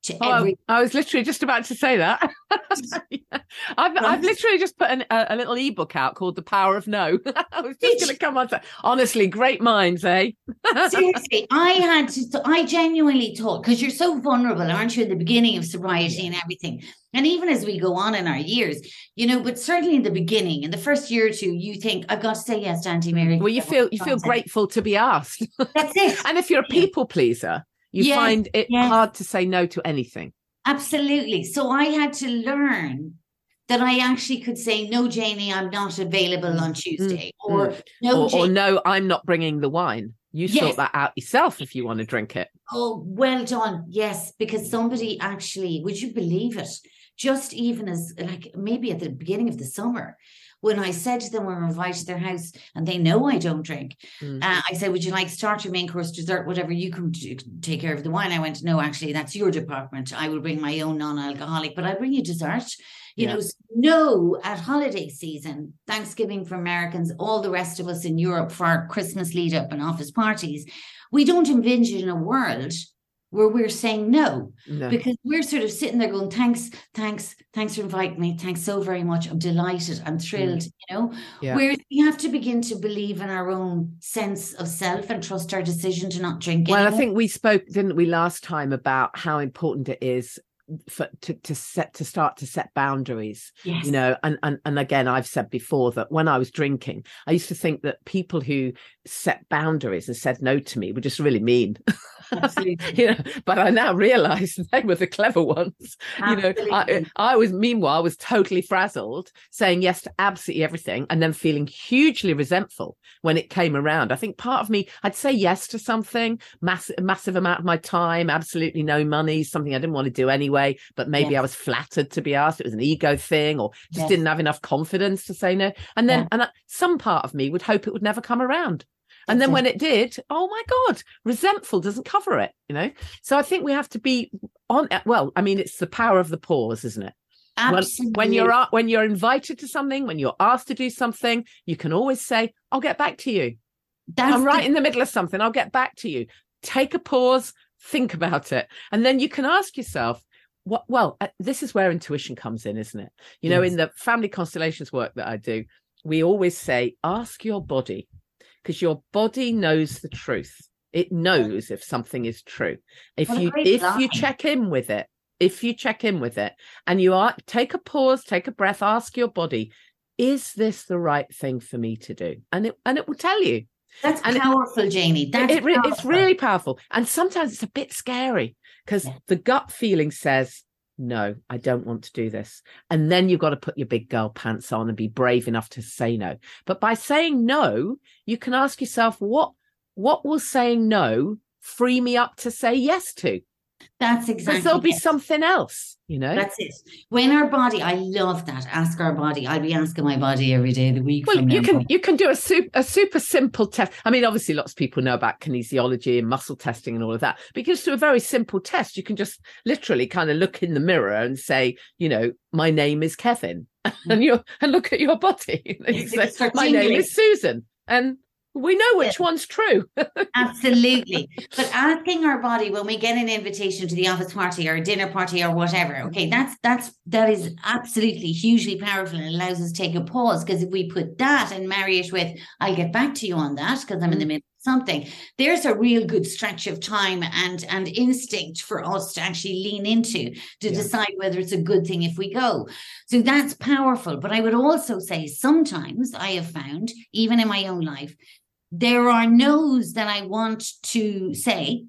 to Oh, every. I was literally just about to say that. Yeah. I've, Right. I've literally just put an, a, a little ebook out called The Power of No. I was just going to come on to, honestly, great minds, eh? Seriously, I had to, I genuinely thought, because you're so vulnerable, aren't you, in the beginning of sobriety and everything. And even as we go on in our years, you know, but certainly in the beginning, in the first year or two, you think, I've got to say yes to Auntie Mary. Well, you feel you feel grateful to be asked. That's it. And if you're a people pleaser, you Yes, find it yes. hard to say no to anything. Absolutely. So I had to learn that I actually could say, no, Janie, I'm not available on Tuesday. Mm, or mm. no, or, Janie. or no, I'm not bringing the wine. You Yes. sort that out yourself if you want to drink it. Oh, well done. Yes, because somebody actually, would you believe it? Just even as like maybe at the beginning of the summer, when I said to them, we're invited to their house and they know I don't drink. Mm. Uh, I said, would you like starter, main course, dessert, whatever? You can t- take care of the wine. I went, no, actually, that's your department. I will bring my own non-alcoholic, but I'll bring you dessert. You yeah. know, no, at holiday season, Thanksgiving for Americans, all the rest of us in Europe for our Christmas lead up and office parties, we don't envision a world where we're saying no, no, because we're sort of sitting there going, thanks, thanks, thanks for inviting me. Thanks so very much. I'm delighted. I'm thrilled, mm. you know, yeah. whereas we have to begin to believe in our own sense of self and trust our decision to not drink Well, anymore. I think we spoke, didn't we, last time about how important it is for to, to set to start to set boundaries. Yes. You know, and, and and again, I've said before that when I was drinking, I used to think that people who set boundaries and said no to me were just really mean. Absolutely. You know, but I now realise they were the clever ones. Absolutely. You know, I, I was meanwhile I was totally frazzled, saying yes to absolutely everything, and then feeling hugely resentful when it came around. I think part of me, I'd say yes to something, massive, massive amount of my time, absolutely no money, something I didn't want to do anyway, but maybe yes. I was flattered to be asked. It was an ego thing, or just yes. didn't have enough confidence to say no. And then, yeah. and I, some part of me would hope it would never come around. And then when it did, oh my God, resentful doesn't cover it, you know? So I think we have to be on, well, I mean, it's the power of the pause, isn't it? Absolutely. When, when you're when you're invited to something, when you're asked to do something, you can always say, I'll get back to you. That's I'm right the- in the middle of something. I'll get back to you. Take a pause, think about it. And then you can ask yourself, what? Well, uh, this is where intuition comes in, isn't it? You yes. know, in the family constellations work that I do, we always say, ask your body. Because your body knows the truth. It knows if something is true. If you if line. you check in with it, if you check in with it, and you are take a pause, take a breath, ask your body, is this the right thing for me to do? And it and it will tell you. That's and it, powerful, Janie. That's it, powerful. It's really powerful. And sometimes it's a bit scary because yeah. the gut feeling says, no, I don't want to do this. And then you've got to put your big girl pants on and be brave enough to say no. But by saying no, you can ask yourself, what, what will saying no free me up to say yes to? That's exactly Because there'll be it. something else, you know? That's it. When our body, I love that. Ask our body. I'll be asking my body every day of the week. Well, from you now can on. you can do a super, a super simple test. I mean, obviously, lots of people know about kinesiology and muscle testing and all of that. But you can just do a very simple test. You can just literally kind of look in the mirror and say, you know, my name is Kevin, and you and look at your body. And you say, my name is Susan, and we know which yeah. one's true. Absolutely. But asking our body when we get an invitation to the office party or a dinner party or whatever, okay, that's that's that is absolutely hugely powerful and allows us to take a pause. Because if we put that and marry it with, I'll get back to you on that because I'm mm. in the middle of something, there's a real good stretch of time and and instinct for us to actually lean into to yeah. decide whether it's a good thing if we go. So that's powerful. But I would also say sometimes I have found, even in my own life, there are no's that I want to say,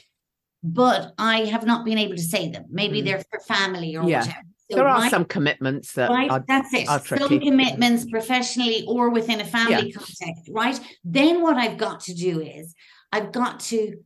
but I have not been able to say them. Maybe mm. they're for family or yeah. whatever. So there are right, some commitments that right, are, that's it. are tricky. Some commitments professionally or within a family yeah. context, right? Then what I've got to do is I've got to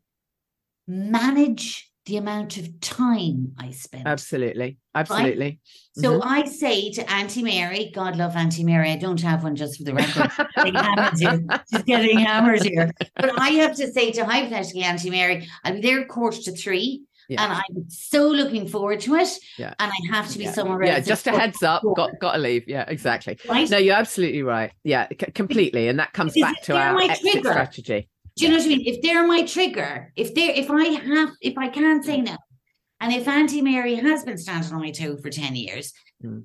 manage the amount of time I spend. Absolutely. Absolutely. Right? So mm-hmm. I say to Auntie Mary, God love Auntie Mary. I don't have one, just for the record. Getting hammered here. She's getting hammered here. But I have to say to hypothetically Auntie Mary, I'll be there quarter to three. Yeah. And I'm so looking forward to it. Yeah. And I have to be yeah. somewhere else. Yeah, just a heads up. Got got to leave. Yeah, exactly. Right? No, you're absolutely right. Yeah, c- completely. And that comes because back to our exit trigger. strategy. Do you know what I mean? If they're my trigger, if they're if I have if I can't say no, And if Auntie Mary has been standing on my toe for ten years, mm.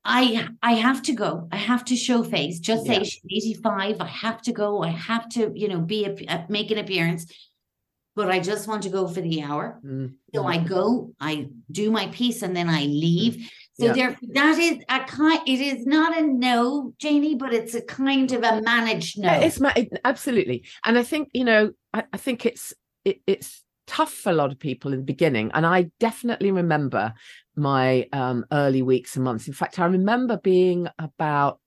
I I have to go. I have to show face. Just say Yeah. she's eighty-five. I have to go. I have to, you know, be a, a make an appearance. But I just want to go for the hour. Mm. So I go, I do my piece, and then I leave. So Yeah. there, that is a kind. It is not a no, Janie, but it's a kind of a managed no. Yeah, it's ma- it, absolutely, and I think you know, I, I think it's it, it's tough for a lot of people in the beginning, and I definitely remember my um, early weeks and months. In fact, I remember being about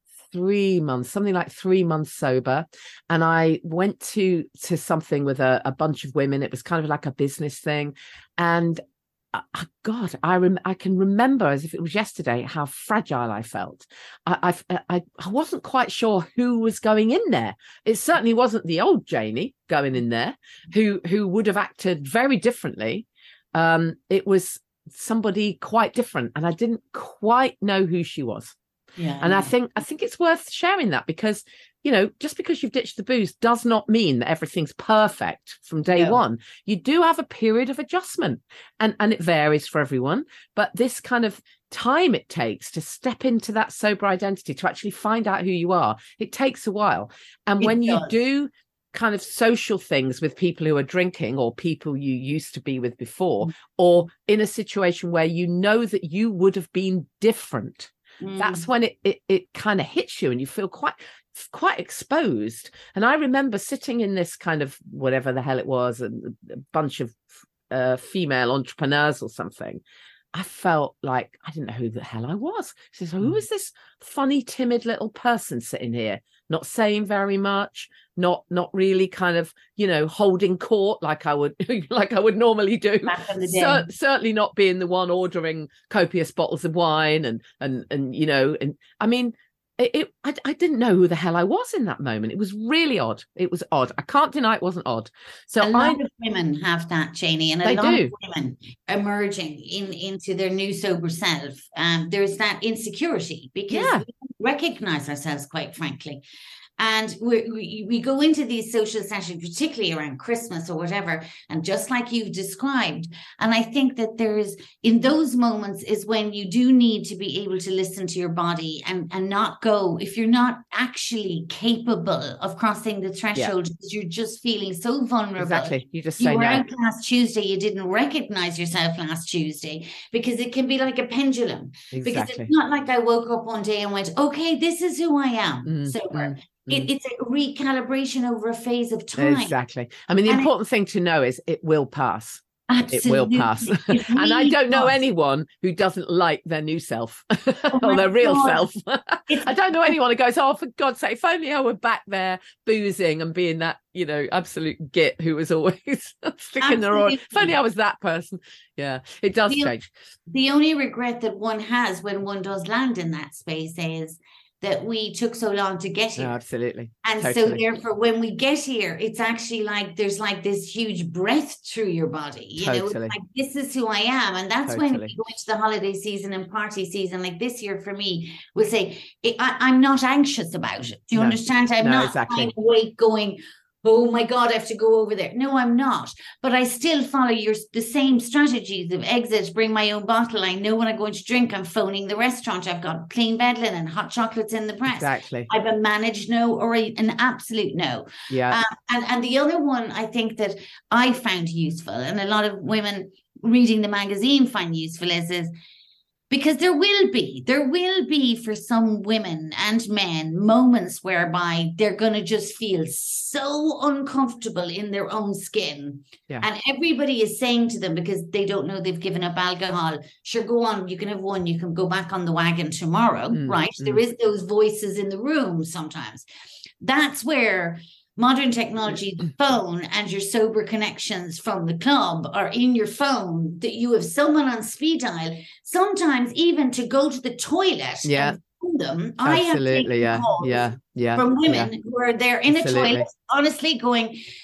three months, something like three months sober. And I went to, to something with a, a bunch of women. It was kind of like a business thing. And uh, God, I rem- I can remember as if it was yesterday, how fragile I felt. I, I, I, I wasn't quite sure who was going in there. It certainly wasn't the old Janie going in there who, who would have acted very differently. Um, it was somebody quite different. And I didn't quite know who she was. Yeah, and I think I think it's worth sharing that, because, you know, just because you've ditched the booze does not mean that everything's perfect from day No. one. You do have a period of adjustment, and, and it varies for everyone. But this kind of time it takes to step into that sober identity, to actually find out who you are, it takes a while. And It when you does. do kind of social things with people who are drinking, or people you used to be with before, mm. or in a situation where you know that you would have been different, Mm. that's when it it, it kind of hits you, and you feel quite quite exposed. And I remember sitting in this kind of whatever the hell it was, a, a bunch of uh, female entrepreneurs or something. I felt like I didn't know who the hell I was. She says, who is this funny, timid little person sitting here, not saying very much, not not really kind of, you know, holding court like I would like I would normally do. Cer- certainly not being the one ordering copious bottles of wine and and and you know, and I mean, it, it I, I didn't know who the hell I was in that moment. It was really odd. It was odd. I can't deny it wasn't odd. So a lot I, of women have that, Janie, and a they lot do. of women emerging in into their new sober self. Um, there's that insecurity because Yeah. we don't recognize ourselves, quite frankly. And we, we we go into these social sessions, particularly around Christmas or whatever, and just like you've described. And I think that there's, in those moments is when you do need to be able to listen to your body and, and not go, if you're not actually capable of crossing the threshold, yeah. because you're just feeling so vulnerable. Exactly. You just you say were no. out last Tuesday, you didn't recognize yourself last Tuesday, because it can be like a pendulum. Exactly. Because it's not like I woke up one day and went, okay, this is who I am. Mm, sober. mm. It, it's a recalibration over a phase of time. Exactly. I mean, the and important it, thing to know is it will pass. Absolutely. It will pass. Really and I don't know does. anyone who doesn't like their new self oh or their real God. self. I don't know anyone who goes, oh, for God's sake, if only I were back there boozing and being that, you know, absolute git who was always sticking their own. If only I was that person. Yeah, it does the, change. The only regret that one has when one does land in that space is that we took so long to get here. Oh, absolutely. And totally. so therefore, when we get here, it's actually like there's like this huge breath through your body. You totally. know, it's like, this is who I am. And that's totally. when we go into the holiday season and party season, like this year for me, we'll say, I, I'm not anxious about it. Do you no. understand? I'm no, not exactly. lying awake going, oh my God, I have to go over there. No, I'm not. But I still follow your the same strategies of exit, bring my own bottle. I know when I'm going to drink, I'm phoning the restaurant. I've got clean bed linen, hot chocolates in the press. Exactly. I've a managed no or a, an absolute no. Yeah. Um, and, and the other one I think that I found useful, and a lot of women reading the magazine find useful, is, is because there will be, there will be for some women and men moments whereby they're going to just feel so uncomfortable in their own skin. Yeah. And everybody is saying to them, because they don't know they've given up alcohol, sure, go on, you can have one, you can go back on the wagon tomorrow, mm, right? Mm. There is those voices in the room sometimes. That's where modern technology, the phone and your sober connections from the club are in your phone, that you have someone on speed dial, sometimes even to go to the toilet. Yeah. And phone them. Absolutely. I have taken yeah. calls Yeah. Yeah. from women yeah. who are there in Absolutely. a toilet, honestly going,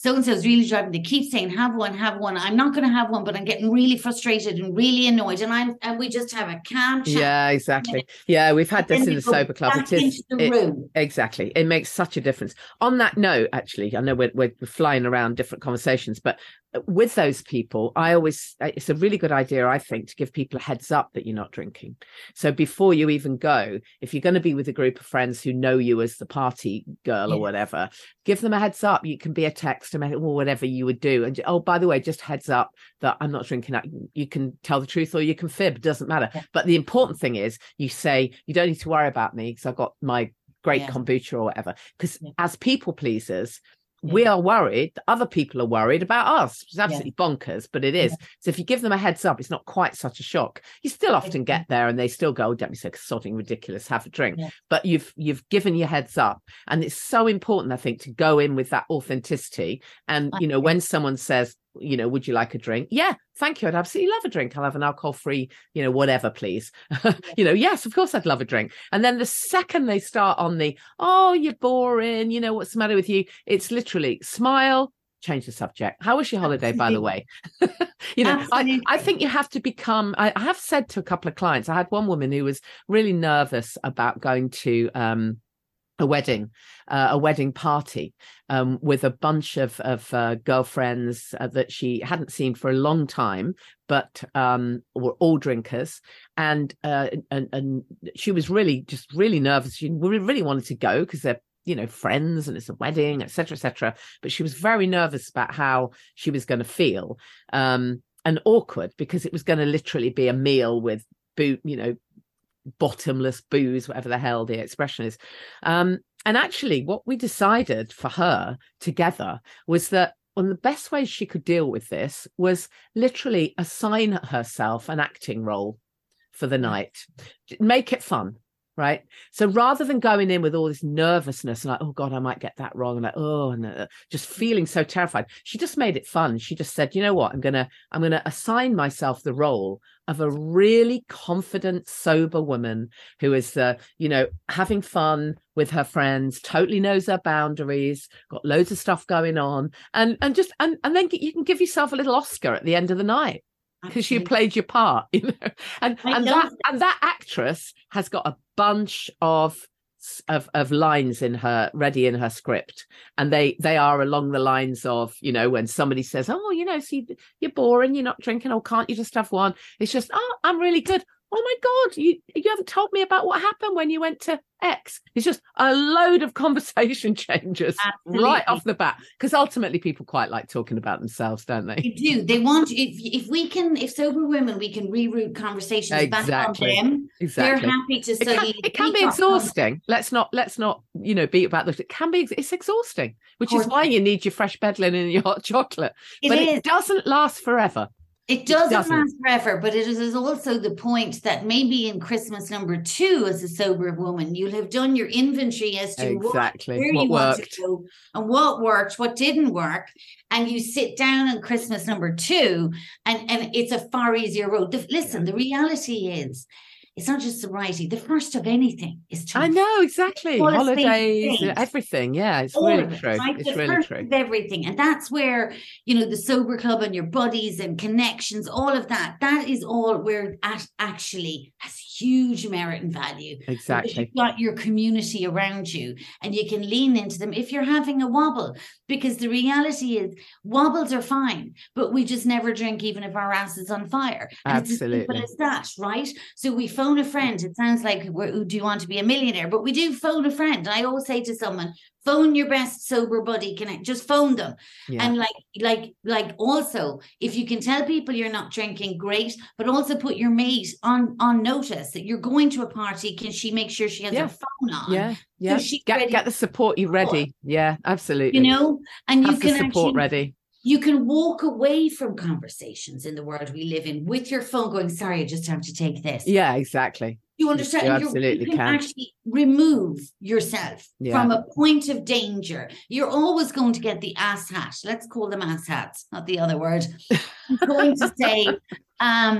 so-and-so's really driving. They keep saying, have one, have one. I'm not going to have one, but I'm getting really frustrated and really annoyed. And I'm, and we just have a calm chat. Yeah, exactly. Yeah, we've had this in the sober club. Back It is into the it, room. Exactly. It makes such a difference. On that note, actually, I know we're, we're flying around different conversations, but with those people, I always, it's a really good idea, I think, to give people a heads up that you're not drinking. So before you even go, if you're going to be with a group of friends who know you as the party girl Yeah. or whatever, give them a heads up. You can be a text or whatever you would do. And, oh, by the way, just heads up that I'm not drinking. You can tell the truth or you can fib. It doesn't matter. Yeah. But the important thing is you say, you don't need to worry about me because I've got my great Yeah. kombucha or whatever. Because Yeah. as people pleasers, Yeah. we are worried that other people are worried about us. It's absolutely yeah. bonkers, but it is. Yeah. So if you give them a heads up, it's not quite such a shock. You still often get there and they still go, oh, don't be so sodding ridiculous, have a drink. Yeah. But you've you've given your heads up. And it's so important, I think, to go in with that authenticity. And, you know, when someone says, you know, would you like a drink? Yeah, thank you. I'd absolutely love a drink. I'll have an alcohol-free, you know, whatever, please. you know, yes, of course, I'd love a drink. And then the second they start on the, oh, you're boring, you know, what's the matter with you? It's literally smile, change the subject. How was your holiday, absolutely. By the way? you know, I, I think you have to become, I, I have said to a couple of clients, I had one woman who was really nervous about going to, um, a wedding, uh, a wedding party um, with a bunch of, of uh, girlfriends uh, that she hadn't seen for a long time, but um, were all drinkers. And, uh, and and she was really just really nervous. She really wanted to go because they're, you know, friends and it's a wedding, et cetera, et cetera. But she was very nervous about how she was going to feel um, and awkward because it was going to literally be a meal with, boo, you know, bottomless booze, whatever the hell the expression is. Um, and actually what we decided for her together was that one of the best ways she could deal with this was literally assign herself an acting role for the night, make it fun. Right. So rather than going in with all this nervousness and like, oh, God, I might get that wrong. And like, oh, and uh, just feeling so terrified. She just made it fun. She just said, you know what, I'm going to I'm going to assign myself the role of a really confident, sober woman who is, uh, you know, having fun with her friends, totally knows her boundaries, got loads of stuff going on. And and just and, and then you can give yourself a little Oscar at the end of the night. Because you played your part, you know, and I and that, that and that actress has got a bunch of, of of lines in her ready in her script, and they they are along the lines of, you know, when somebody says, oh, you know, see, you're boring, you're not drinking, or can't you just have one? It's just, oh, I'm really good. Oh my God, you you haven't told me about what happened when you went to X. It's just a load of conversation changers Absolutely. Right off the bat, because ultimately people quite like talking about themselves, don't they? They do. They want, if if we can, if sober women, we can reroute conversations exactly. back on them. Exactly. They're happy to study. It can, it can be exhausting. Let's not let's not you know beat about this. It can be. It's exhausting, which is why you need your fresh bed linen and your hot chocolate. It but is. It doesn't last forever. It doesn't, it doesn't last forever, but it is also the point that maybe in Christmas number two, as a sober woman, you'll have done your inventory as to exactly. what, where what you worked. want to go and what worked, what didn't work. And you sit down on Christmas number two, and, and it's a far easier road. The, listen, yeah. the reality is, it's not just sobriety. The first of anything is to I know, exactly. Holidays, everything. Yeah, it's All really it, true. Right? It's the really first true. Of everything. And that's where, you know, the sober club and your buddies and connections, all of that, that is all where it actually has huge merit and value. Exactly. Because you've got your community around you and you can lean into them if you're having a wobble. Because the reality is wobbles are fine, but we just never drink even if our ass is on fire. And Absolutely. It's as simple as that, right? So we phone a friend. It sounds like, do you want to be a millionaire? But we do phone a friend. I always say to someone, phone your best sober buddy, connect, just phone them. Yeah. And like, like, like also, if you can tell people you're not drinking, great, but also put your mate on, on notice that you're going to a party. Can she make sure she has yeah. her phone on? Yeah. Yeah. So get, get the support you ready. Yeah, absolutely. You know, and you have can the support actually, ready. You can walk away from conversations in the world we live in with your phone going, sorry, I just have to take this. Yeah, exactly. You understand? You absolutely you can, can actually remove yourself yeah. from a point of danger. You're always going to get the ass hat. Let's call them ass hats, not the other word. I'm going to say, um,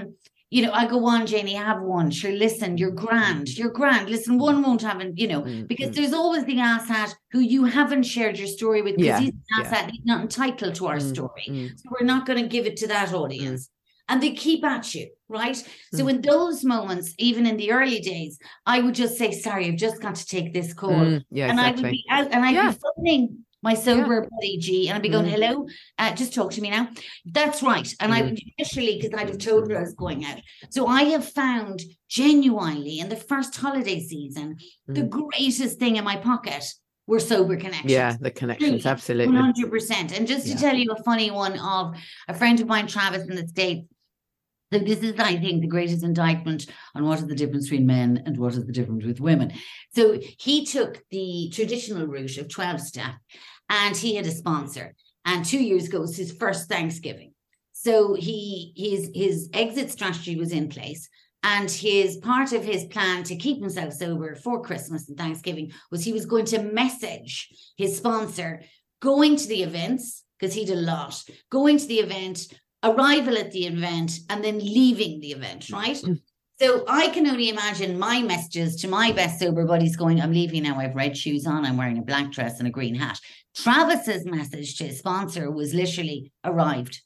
You know, I go on, Janie, have one. Sure, listen, you're grand. You're grand. Listen, one won't have, an, you know, mm, because mm. there's always the asshat who you haven't shared your story with because yeah, he's an asshat. Yeah. He's not entitled to our mm, story. Mm. So we're not going to give it to that audience. Mm. And they keep at you, right? Mm. So in those moments, even in the early days, I would just say, sorry, I've just got to take this call. Mm. Yeah, and exactly. I would be out and I'd yeah. be phoning my sober yeah. buddy G, and I'd be going, mm. hello, uh, just talk to me now. That's right. And mm. I would initially, because I'd have told her I was going out. So I have found genuinely in the first holiday season, mm. the greatest thing in my pocket were sober connections. Yeah, the connections, really, absolutely. one hundred percent. And just to yeah. tell you a funny one of a friend of mine, Travis, in the States. So this is, I think, the greatest indictment on what is the difference between men and what is the difference with women. So he took the traditional route of twelve step, and he had a sponsor. And two years ago was his first Thanksgiving. So he his his exit strategy was in place. And his part of his plan to keep himself sober for Christmas and Thanksgiving was he was going to message his sponsor going to the events, because he did a lot, going to the event, arrival at the event, and then leaving the event, right? Mm. So I can only imagine my messages to my best sober buddies going, I'm leaving now, I have red shoes on, I'm wearing a black dress and a green hat. Travis's message to his sponsor was literally arrived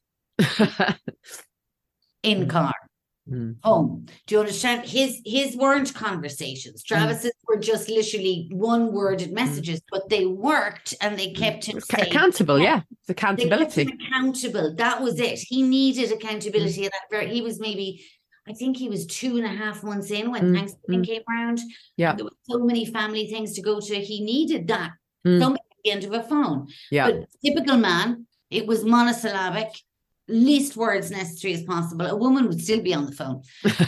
in car. Mm. Home. Do you understand? His his weren't conversations. Travis's mm. were just literally one worded messages, mm. but they worked and they kept him safe. Accountable, yeah. It's accountability. They kept him accountable. That was it. He needed accountability. Mm. And that very, he was maybe, I think he was two and a half months in when mm. Thanksgiving mm. came around. Yeah. There were so many family things to go to. He needed that. Mm. Somebody at the end of a phone. Yeah. But typical man, it was monosyllabic. Least words necessary as possible. A woman would still be on the phone.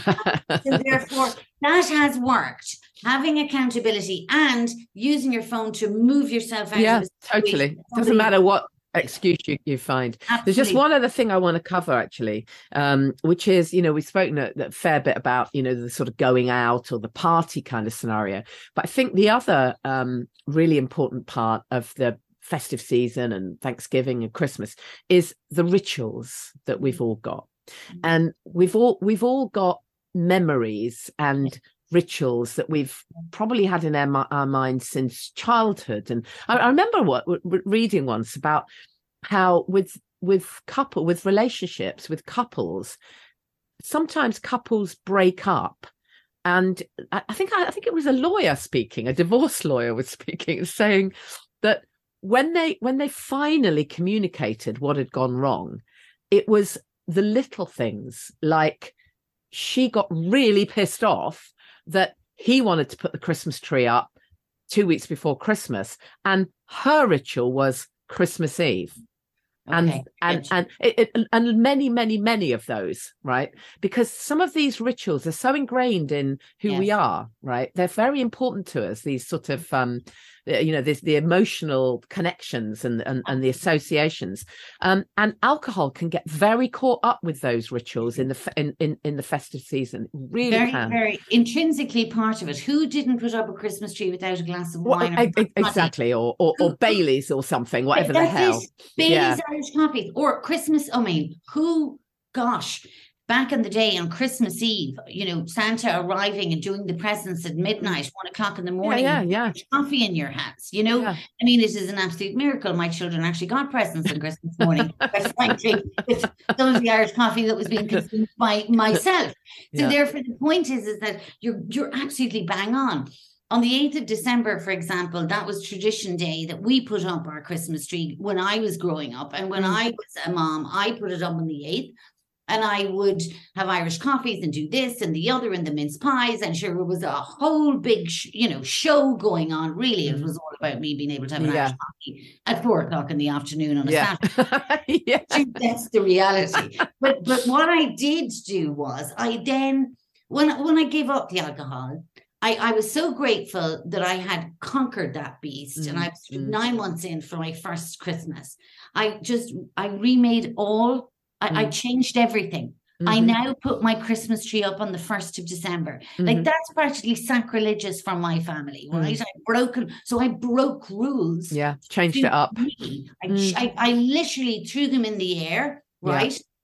So therefore, that has worked. Having accountability and using your phone to move yourself out. Yeah, of a totally. Doesn't matter what excuse you, you find. Absolutely. There's just one other thing I want to cover, actually, um, which is, you know, we've spoken a, a fair bit about, you know, the sort of going out or the party kind of scenario. But I think the other um, really important part of the festive season and Thanksgiving and Christmas is the rituals that we've all got. And we've all we've all got memories and rituals that we've probably had in our, our minds since childhood. And I, I remember what reading once about how with with couple with relationships with couples, sometimes couples break up. And I, I think I, I think it was a lawyer speaking, a divorce lawyer was speaking, saying that When they when they finally communicated what had gone wrong, it was the little things, like she got really pissed off that he wanted to put the Christmas tree up two weeks before Christmas, and her ritual was Christmas Eve. And okay. and and it, it, and many many many of those, right? Because some of these rituals are so ingrained in who yes. we are, right? They're very important to us. These sort of um, you know, this the emotional connections and and, and the associations. Um, and alcohol can get very caught up with those rituals in the in in, in the festive season. It really very, can. Very intrinsically part of it. Who didn't put up a Christmas tree without a glass of wine? Well, or exactly, or or, or Bailey's or something, whatever the hell. It. Bailey's yeah. Irish coffee or Christmas. I mean, who? Gosh. Back in the day on Christmas Eve, you know, Santa arriving and doing the presents at midnight, one o'clock in the morning, yeah, yeah, yeah. coffee in your hands, you know. Yeah. I mean, it is an absolute miracle. My children actually got presents on Christmas morning, but frankly, with some of the Irish coffee that was being consumed by myself. So yeah. therefore, the point is, is that you're you're absolutely bang on. On the eighth of December, for example, that was tradition day that we put up our Christmas tree when I was growing up. And when mm. I was a mom, I put it up on the eighth. And I would have Irish coffees and do this and the other and the mince pies. And sure, it was a whole big, sh- you know, show going on. Really, it was all about me being able to have an yeah. Irish coffee at four o'clock in the afternoon on a yeah. Saturday. yeah. That's the reality. But but what I did do was I then, when, when I gave up the alcohol, I, I was so grateful that I had conquered that beast. Mm, and I was mm. nine months in for my first Christmas. I just, I remade all I, mm. I changed everything. Mm-hmm. I now put my Christmas tree up on the first of December. Mm-hmm. Like that's practically sacrilegious from my family, right? Mm. I broken, so I broke rules. Yeah, changed it up. I, mm. I, I literally threw them in the air, right? Yeah.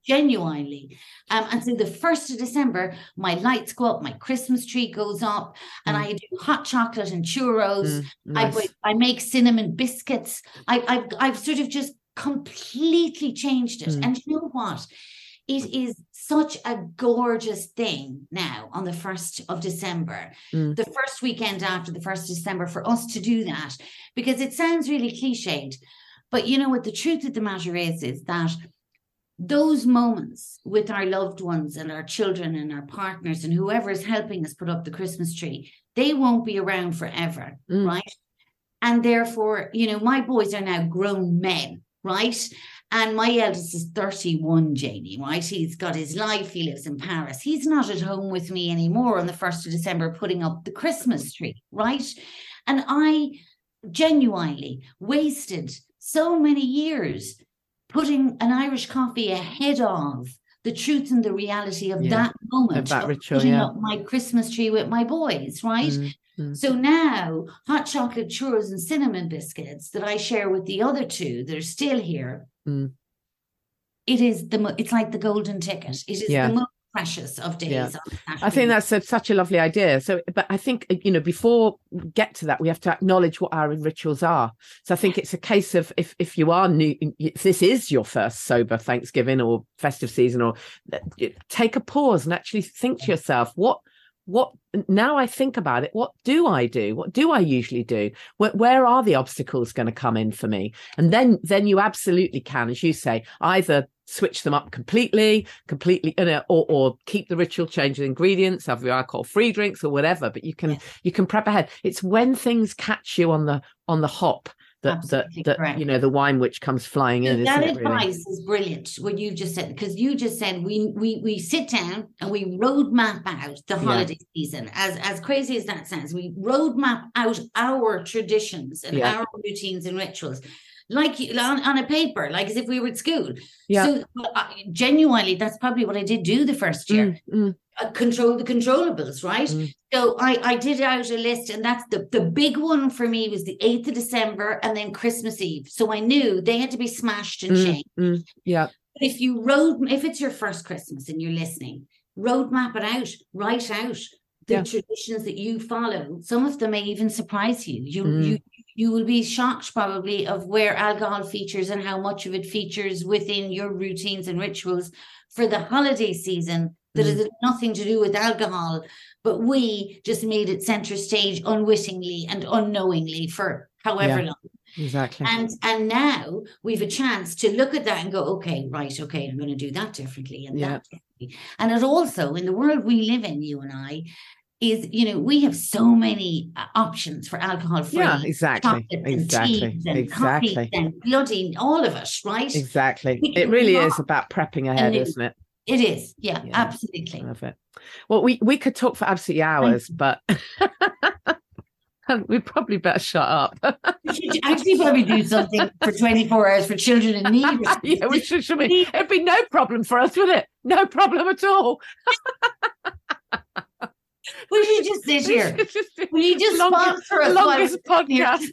genuinely. Um, and so the first of December, my lights go up, my Christmas tree goes up, and mm. I do hot chocolate and churros. Mm, nice. I, I make cinnamon biscuits. I, I've, I've sort of just completely changed it. Mm. And you know what? It is such a gorgeous thing now on the first of December, mm. the first weekend after the first of December, for us to do that, because it sounds really cliched. But you know what? The truth of the matter is, is that those moments with our loved ones and our children and our partners and whoever is helping us put up the Christmas tree, they won't be around forever, mm. right? And therefore, you know, my boys are now grown men, right? And my eldest is thirty-one, Janie, right? He's got his life. He lives in Paris. He's not at home with me anymore on the first of December putting up the Christmas tree, right? And I genuinely wasted so many years putting an Irish coffee ahead of the truth and the reality of yeah. that moment, of, that of ritual, putting yeah. up my Christmas tree with my boys, right? Mm-hmm. So now hot chocolate churros and cinnamon biscuits that I share with the other two that are still here, mm. it is the it's like the golden ticket. It is yeah. the most precious of days. Yeah. I think that's a, such a lovely idea. So, but I think, you know, before we get to that, we have to acknowledge what our rituals are. So I think it's a case of if if you are new, if this is your first sober Thanksgiving or festive season, or take a pause and actually think to yourself, what What now I think about it, what do I do? What do I usually do? Where, where are the obstacles going to come in for me? And then then you absolutely can, as you say, either switch them up completely, completely, you know, or, or keep the ritual, change the ingredients, have your alcohol-free drinks or whatever. But you can yes. you can prep ahead. It's when things catch you on the on the hop that that, that you know, the wine witch comes flying in. That isn't advice it, really? is brilliant. What you just said, because you just said we we we sit down and we roadmap out the holiday yeah. season. As as crazy as that sounds, we roadmap out our traditions and yeah. our routines and rituals, like on, on a paper, like as if we were at school. Yeah. So uh, genuinely, that's probably what I did do the first year. Mm, mm. Uh, control the controllables, right? Mm. So I, I did out a list, and that's the, the big one for me was the eighth of December and then Christmas Eve. So I knew they had to be smashed and mm, changed. Mm, yeah. But if you road, if it's your first Christmas and you're listening, roadmap it out, write out the yeah. traditions that you follow. Some of them may even surprise you. You, mm. you, you will be shocked probably of where alcohol features and how much of it features within your routines and rituals for the holiday season. That mm. has nothing to do with alcohol, but we just made it center stage unwittingly and unknowingly for however yeah, long. Exactly. And and now we've a chance to look at that and go, okay, right, okay, I'm going to do that differently and yeah. that differently. And it also, in the world we live in, you and I, is, you know, we have so many uh, options for alcohol-free. Yeah, exactly. Exactly. And and exactly. And bloody all of it, right? Exactly. We, it really is about prepping ahead, isn't it? It is, yeah, yeah, absolutely. Love it. Well, we, we could talk for absolutely hours, but we'd probably better shut up. We should actually probably do something for twenty-four hours for children in need. Yeah, we should, should we? It'd be no problem for us, would it? No problem at all. We should just sit here. Will you just longest, sponsor us? Longest podcast.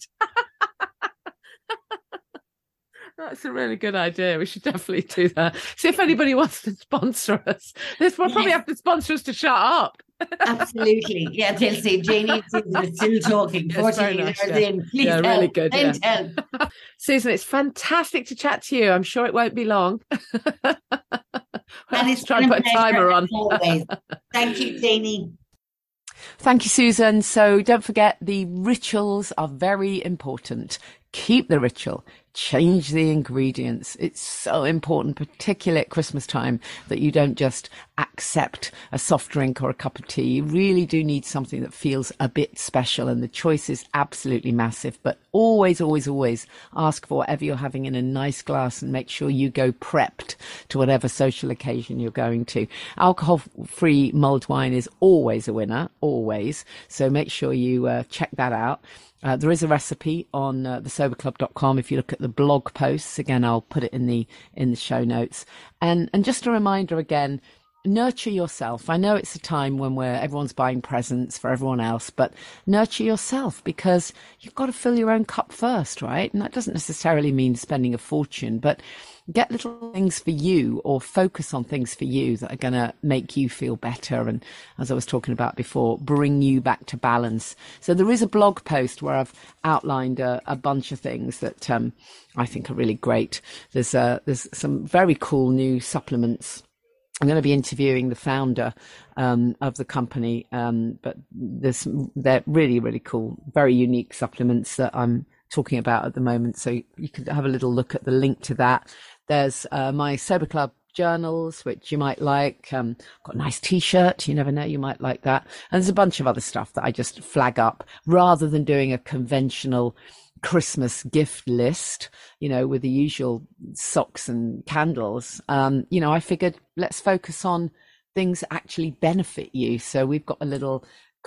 That's a really good idea. We should definitely do that. See if anybody wants to sponsor us. This will yes. probably have to sponsor us to shut up. Absolutely. Yeah, they'll say Janie is still talking. forty nice, years yeah. in. Please yeah, help. Really good. Yeah. Yeah. Susan, it's fantastic to chat to you. I'm sure it won't be long. And it's try and put a timer on. Always. Thank you, Janie. Thank you, Susan. So don't forget, the rituals are very important. Keep the ritual. Change the ingredients. It's so important, particularly at Christmas time, that you don't just accept a soft drink or a cup of tea. You really do need something that feels a bit special, and the choice is absolutely massive. But always, always, always ask for whatever you're having in a nice glass, and make sure you go prepped to whatever social occasion you're going to. Alcohol-free mulled wine is always a winner, always. So make sure you uh, check that out. Uh, there is a recipe on uh, the sober club dot com. If you look at the blog posts, again, I'll put it in the in the show notes. And and just a reminder again, nurture yourself. I know it's a time when we're everyone's buying presents for everyone else, but nurture yourself, because you've got to fill your own cup first, right? And that doesn't necessarily mean spending a fortune, but get little things for you, or focus on things for you that are going to make you feel better. And as I was talking about before, bring you back to balance. So there is a blog post where I've outlined a, a bunch of things that um, I think are really great. There's uh, there's some very cool new supplements. I'm going to be interviewing the founder um, of the company, um, but there's they're really, really cool, very unique supplements that I'm talking about at the moment. So you could have a little look at the link to that. There's uh, my Sober Club journals, which you might like. Um, got a nice T-shirt. You never know, you might like that. And there's a bunch of other stuff that I just flag up rather than doing a conventional Christmas gift list, you know, with the usual socks and candles. Um, you know, I figured let's focus on things that actually benefit you. So we've got a little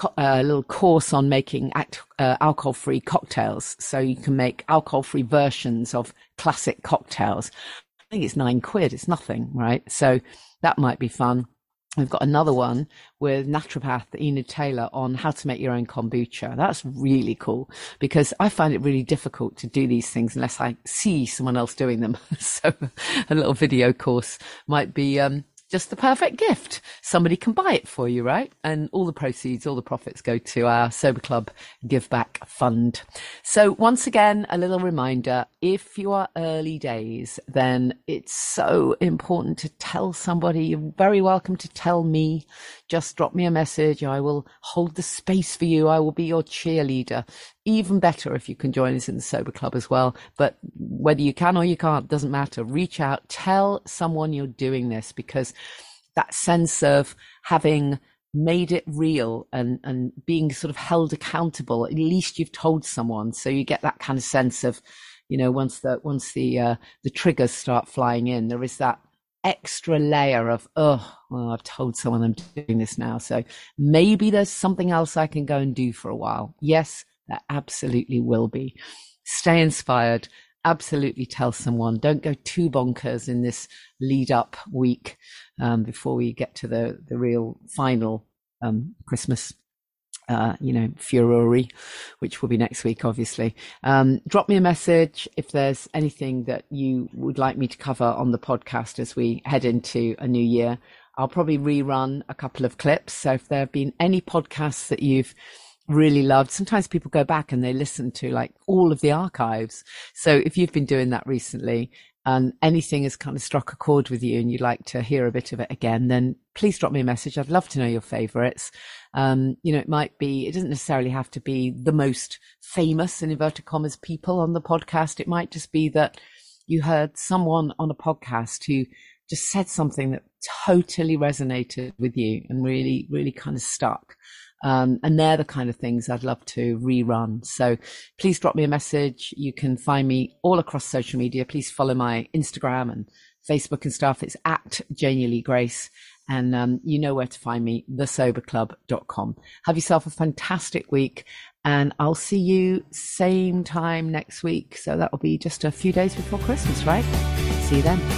a little course on making act, uh, alcohol-free cocktails. So you can make alcohol-free versions of classic cocktails. I think it's nine quid. It's nothing, right? So that might be fun. We've got another one with naturopath Enid Taylor on how to make your own kombucha. That's really cool because I find it really difficult to do these things unless I see someone else doing them. So a little video course might be um, just the perfect gift. Somebody can buy it for you, right? And all the proceeds, all the profits go to our Sober Club Give Back Fund. So once again, a little reminder, if you are early days, then it's so important to tell somebody. You're very welcome to tell me. Just drop me a message. I will hold the space for you. I will be your cheerleader. Even better if you can join us in the Sober Club as well. But whether you can or you can't, doesn't matter. Reach out, tell someone you're doing this, because that sense of having made it real and, and being sort of held accountable, at least you've told someone. So you get that kind of sense of, you know, once the, once the, uh, the triggers start flying in, there is that extra layer of, oh, well, I've told someone I'm doing this now. So maybe there's something else I can go and do for a while. Yes, there absolutely will be. Stay inspired. Absolutely tell someone. Don't go too bonkers in this lead up week um, before we get to the, the real final um, Christmas, uh, you know, furore, which will be next week, obviously. Um, drop me a message if there's anything that you would like me to cover on the podcast as we head into a new year. I'll probably rerun a couple of clips. So if there have been any podcasts that you've really loved, sometimes people go back and they listen to like all of the archives. So if you've been doing that recently and anything has kind of struck a chord with you and you'd like to hear a bit of it again, then please drop me a message. I'd love to know your favorites. Um, you know, it might be, it doesn't necessarily have to be the most famous, in inverted commas, people on the podcast. It might just be that you heard someone on a podcast who just said something that totally resonated with you and really, really kind of stuck. Um, and they're the kind of things I'd love to rerun. So please drop me a message. You can find me all across social media. Please follow my Instagram and Facebook and stuff. It's at Janie Lee Grace. And um, you know where to find me, the sober club dot com. Have yourself a fantastic week. And I'll see you same time next week. So that will be just a few days before Christmas, right? See you then.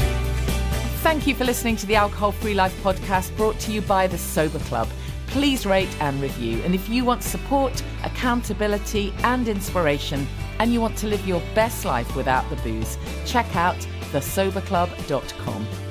Thank you for listening to the Alcohol Free Life podcast, brought to you by the Sober Club. Please rate and review. And if you want support, accountability and inspiration, and you want to live your best life without the booze, check out the sober club dot com.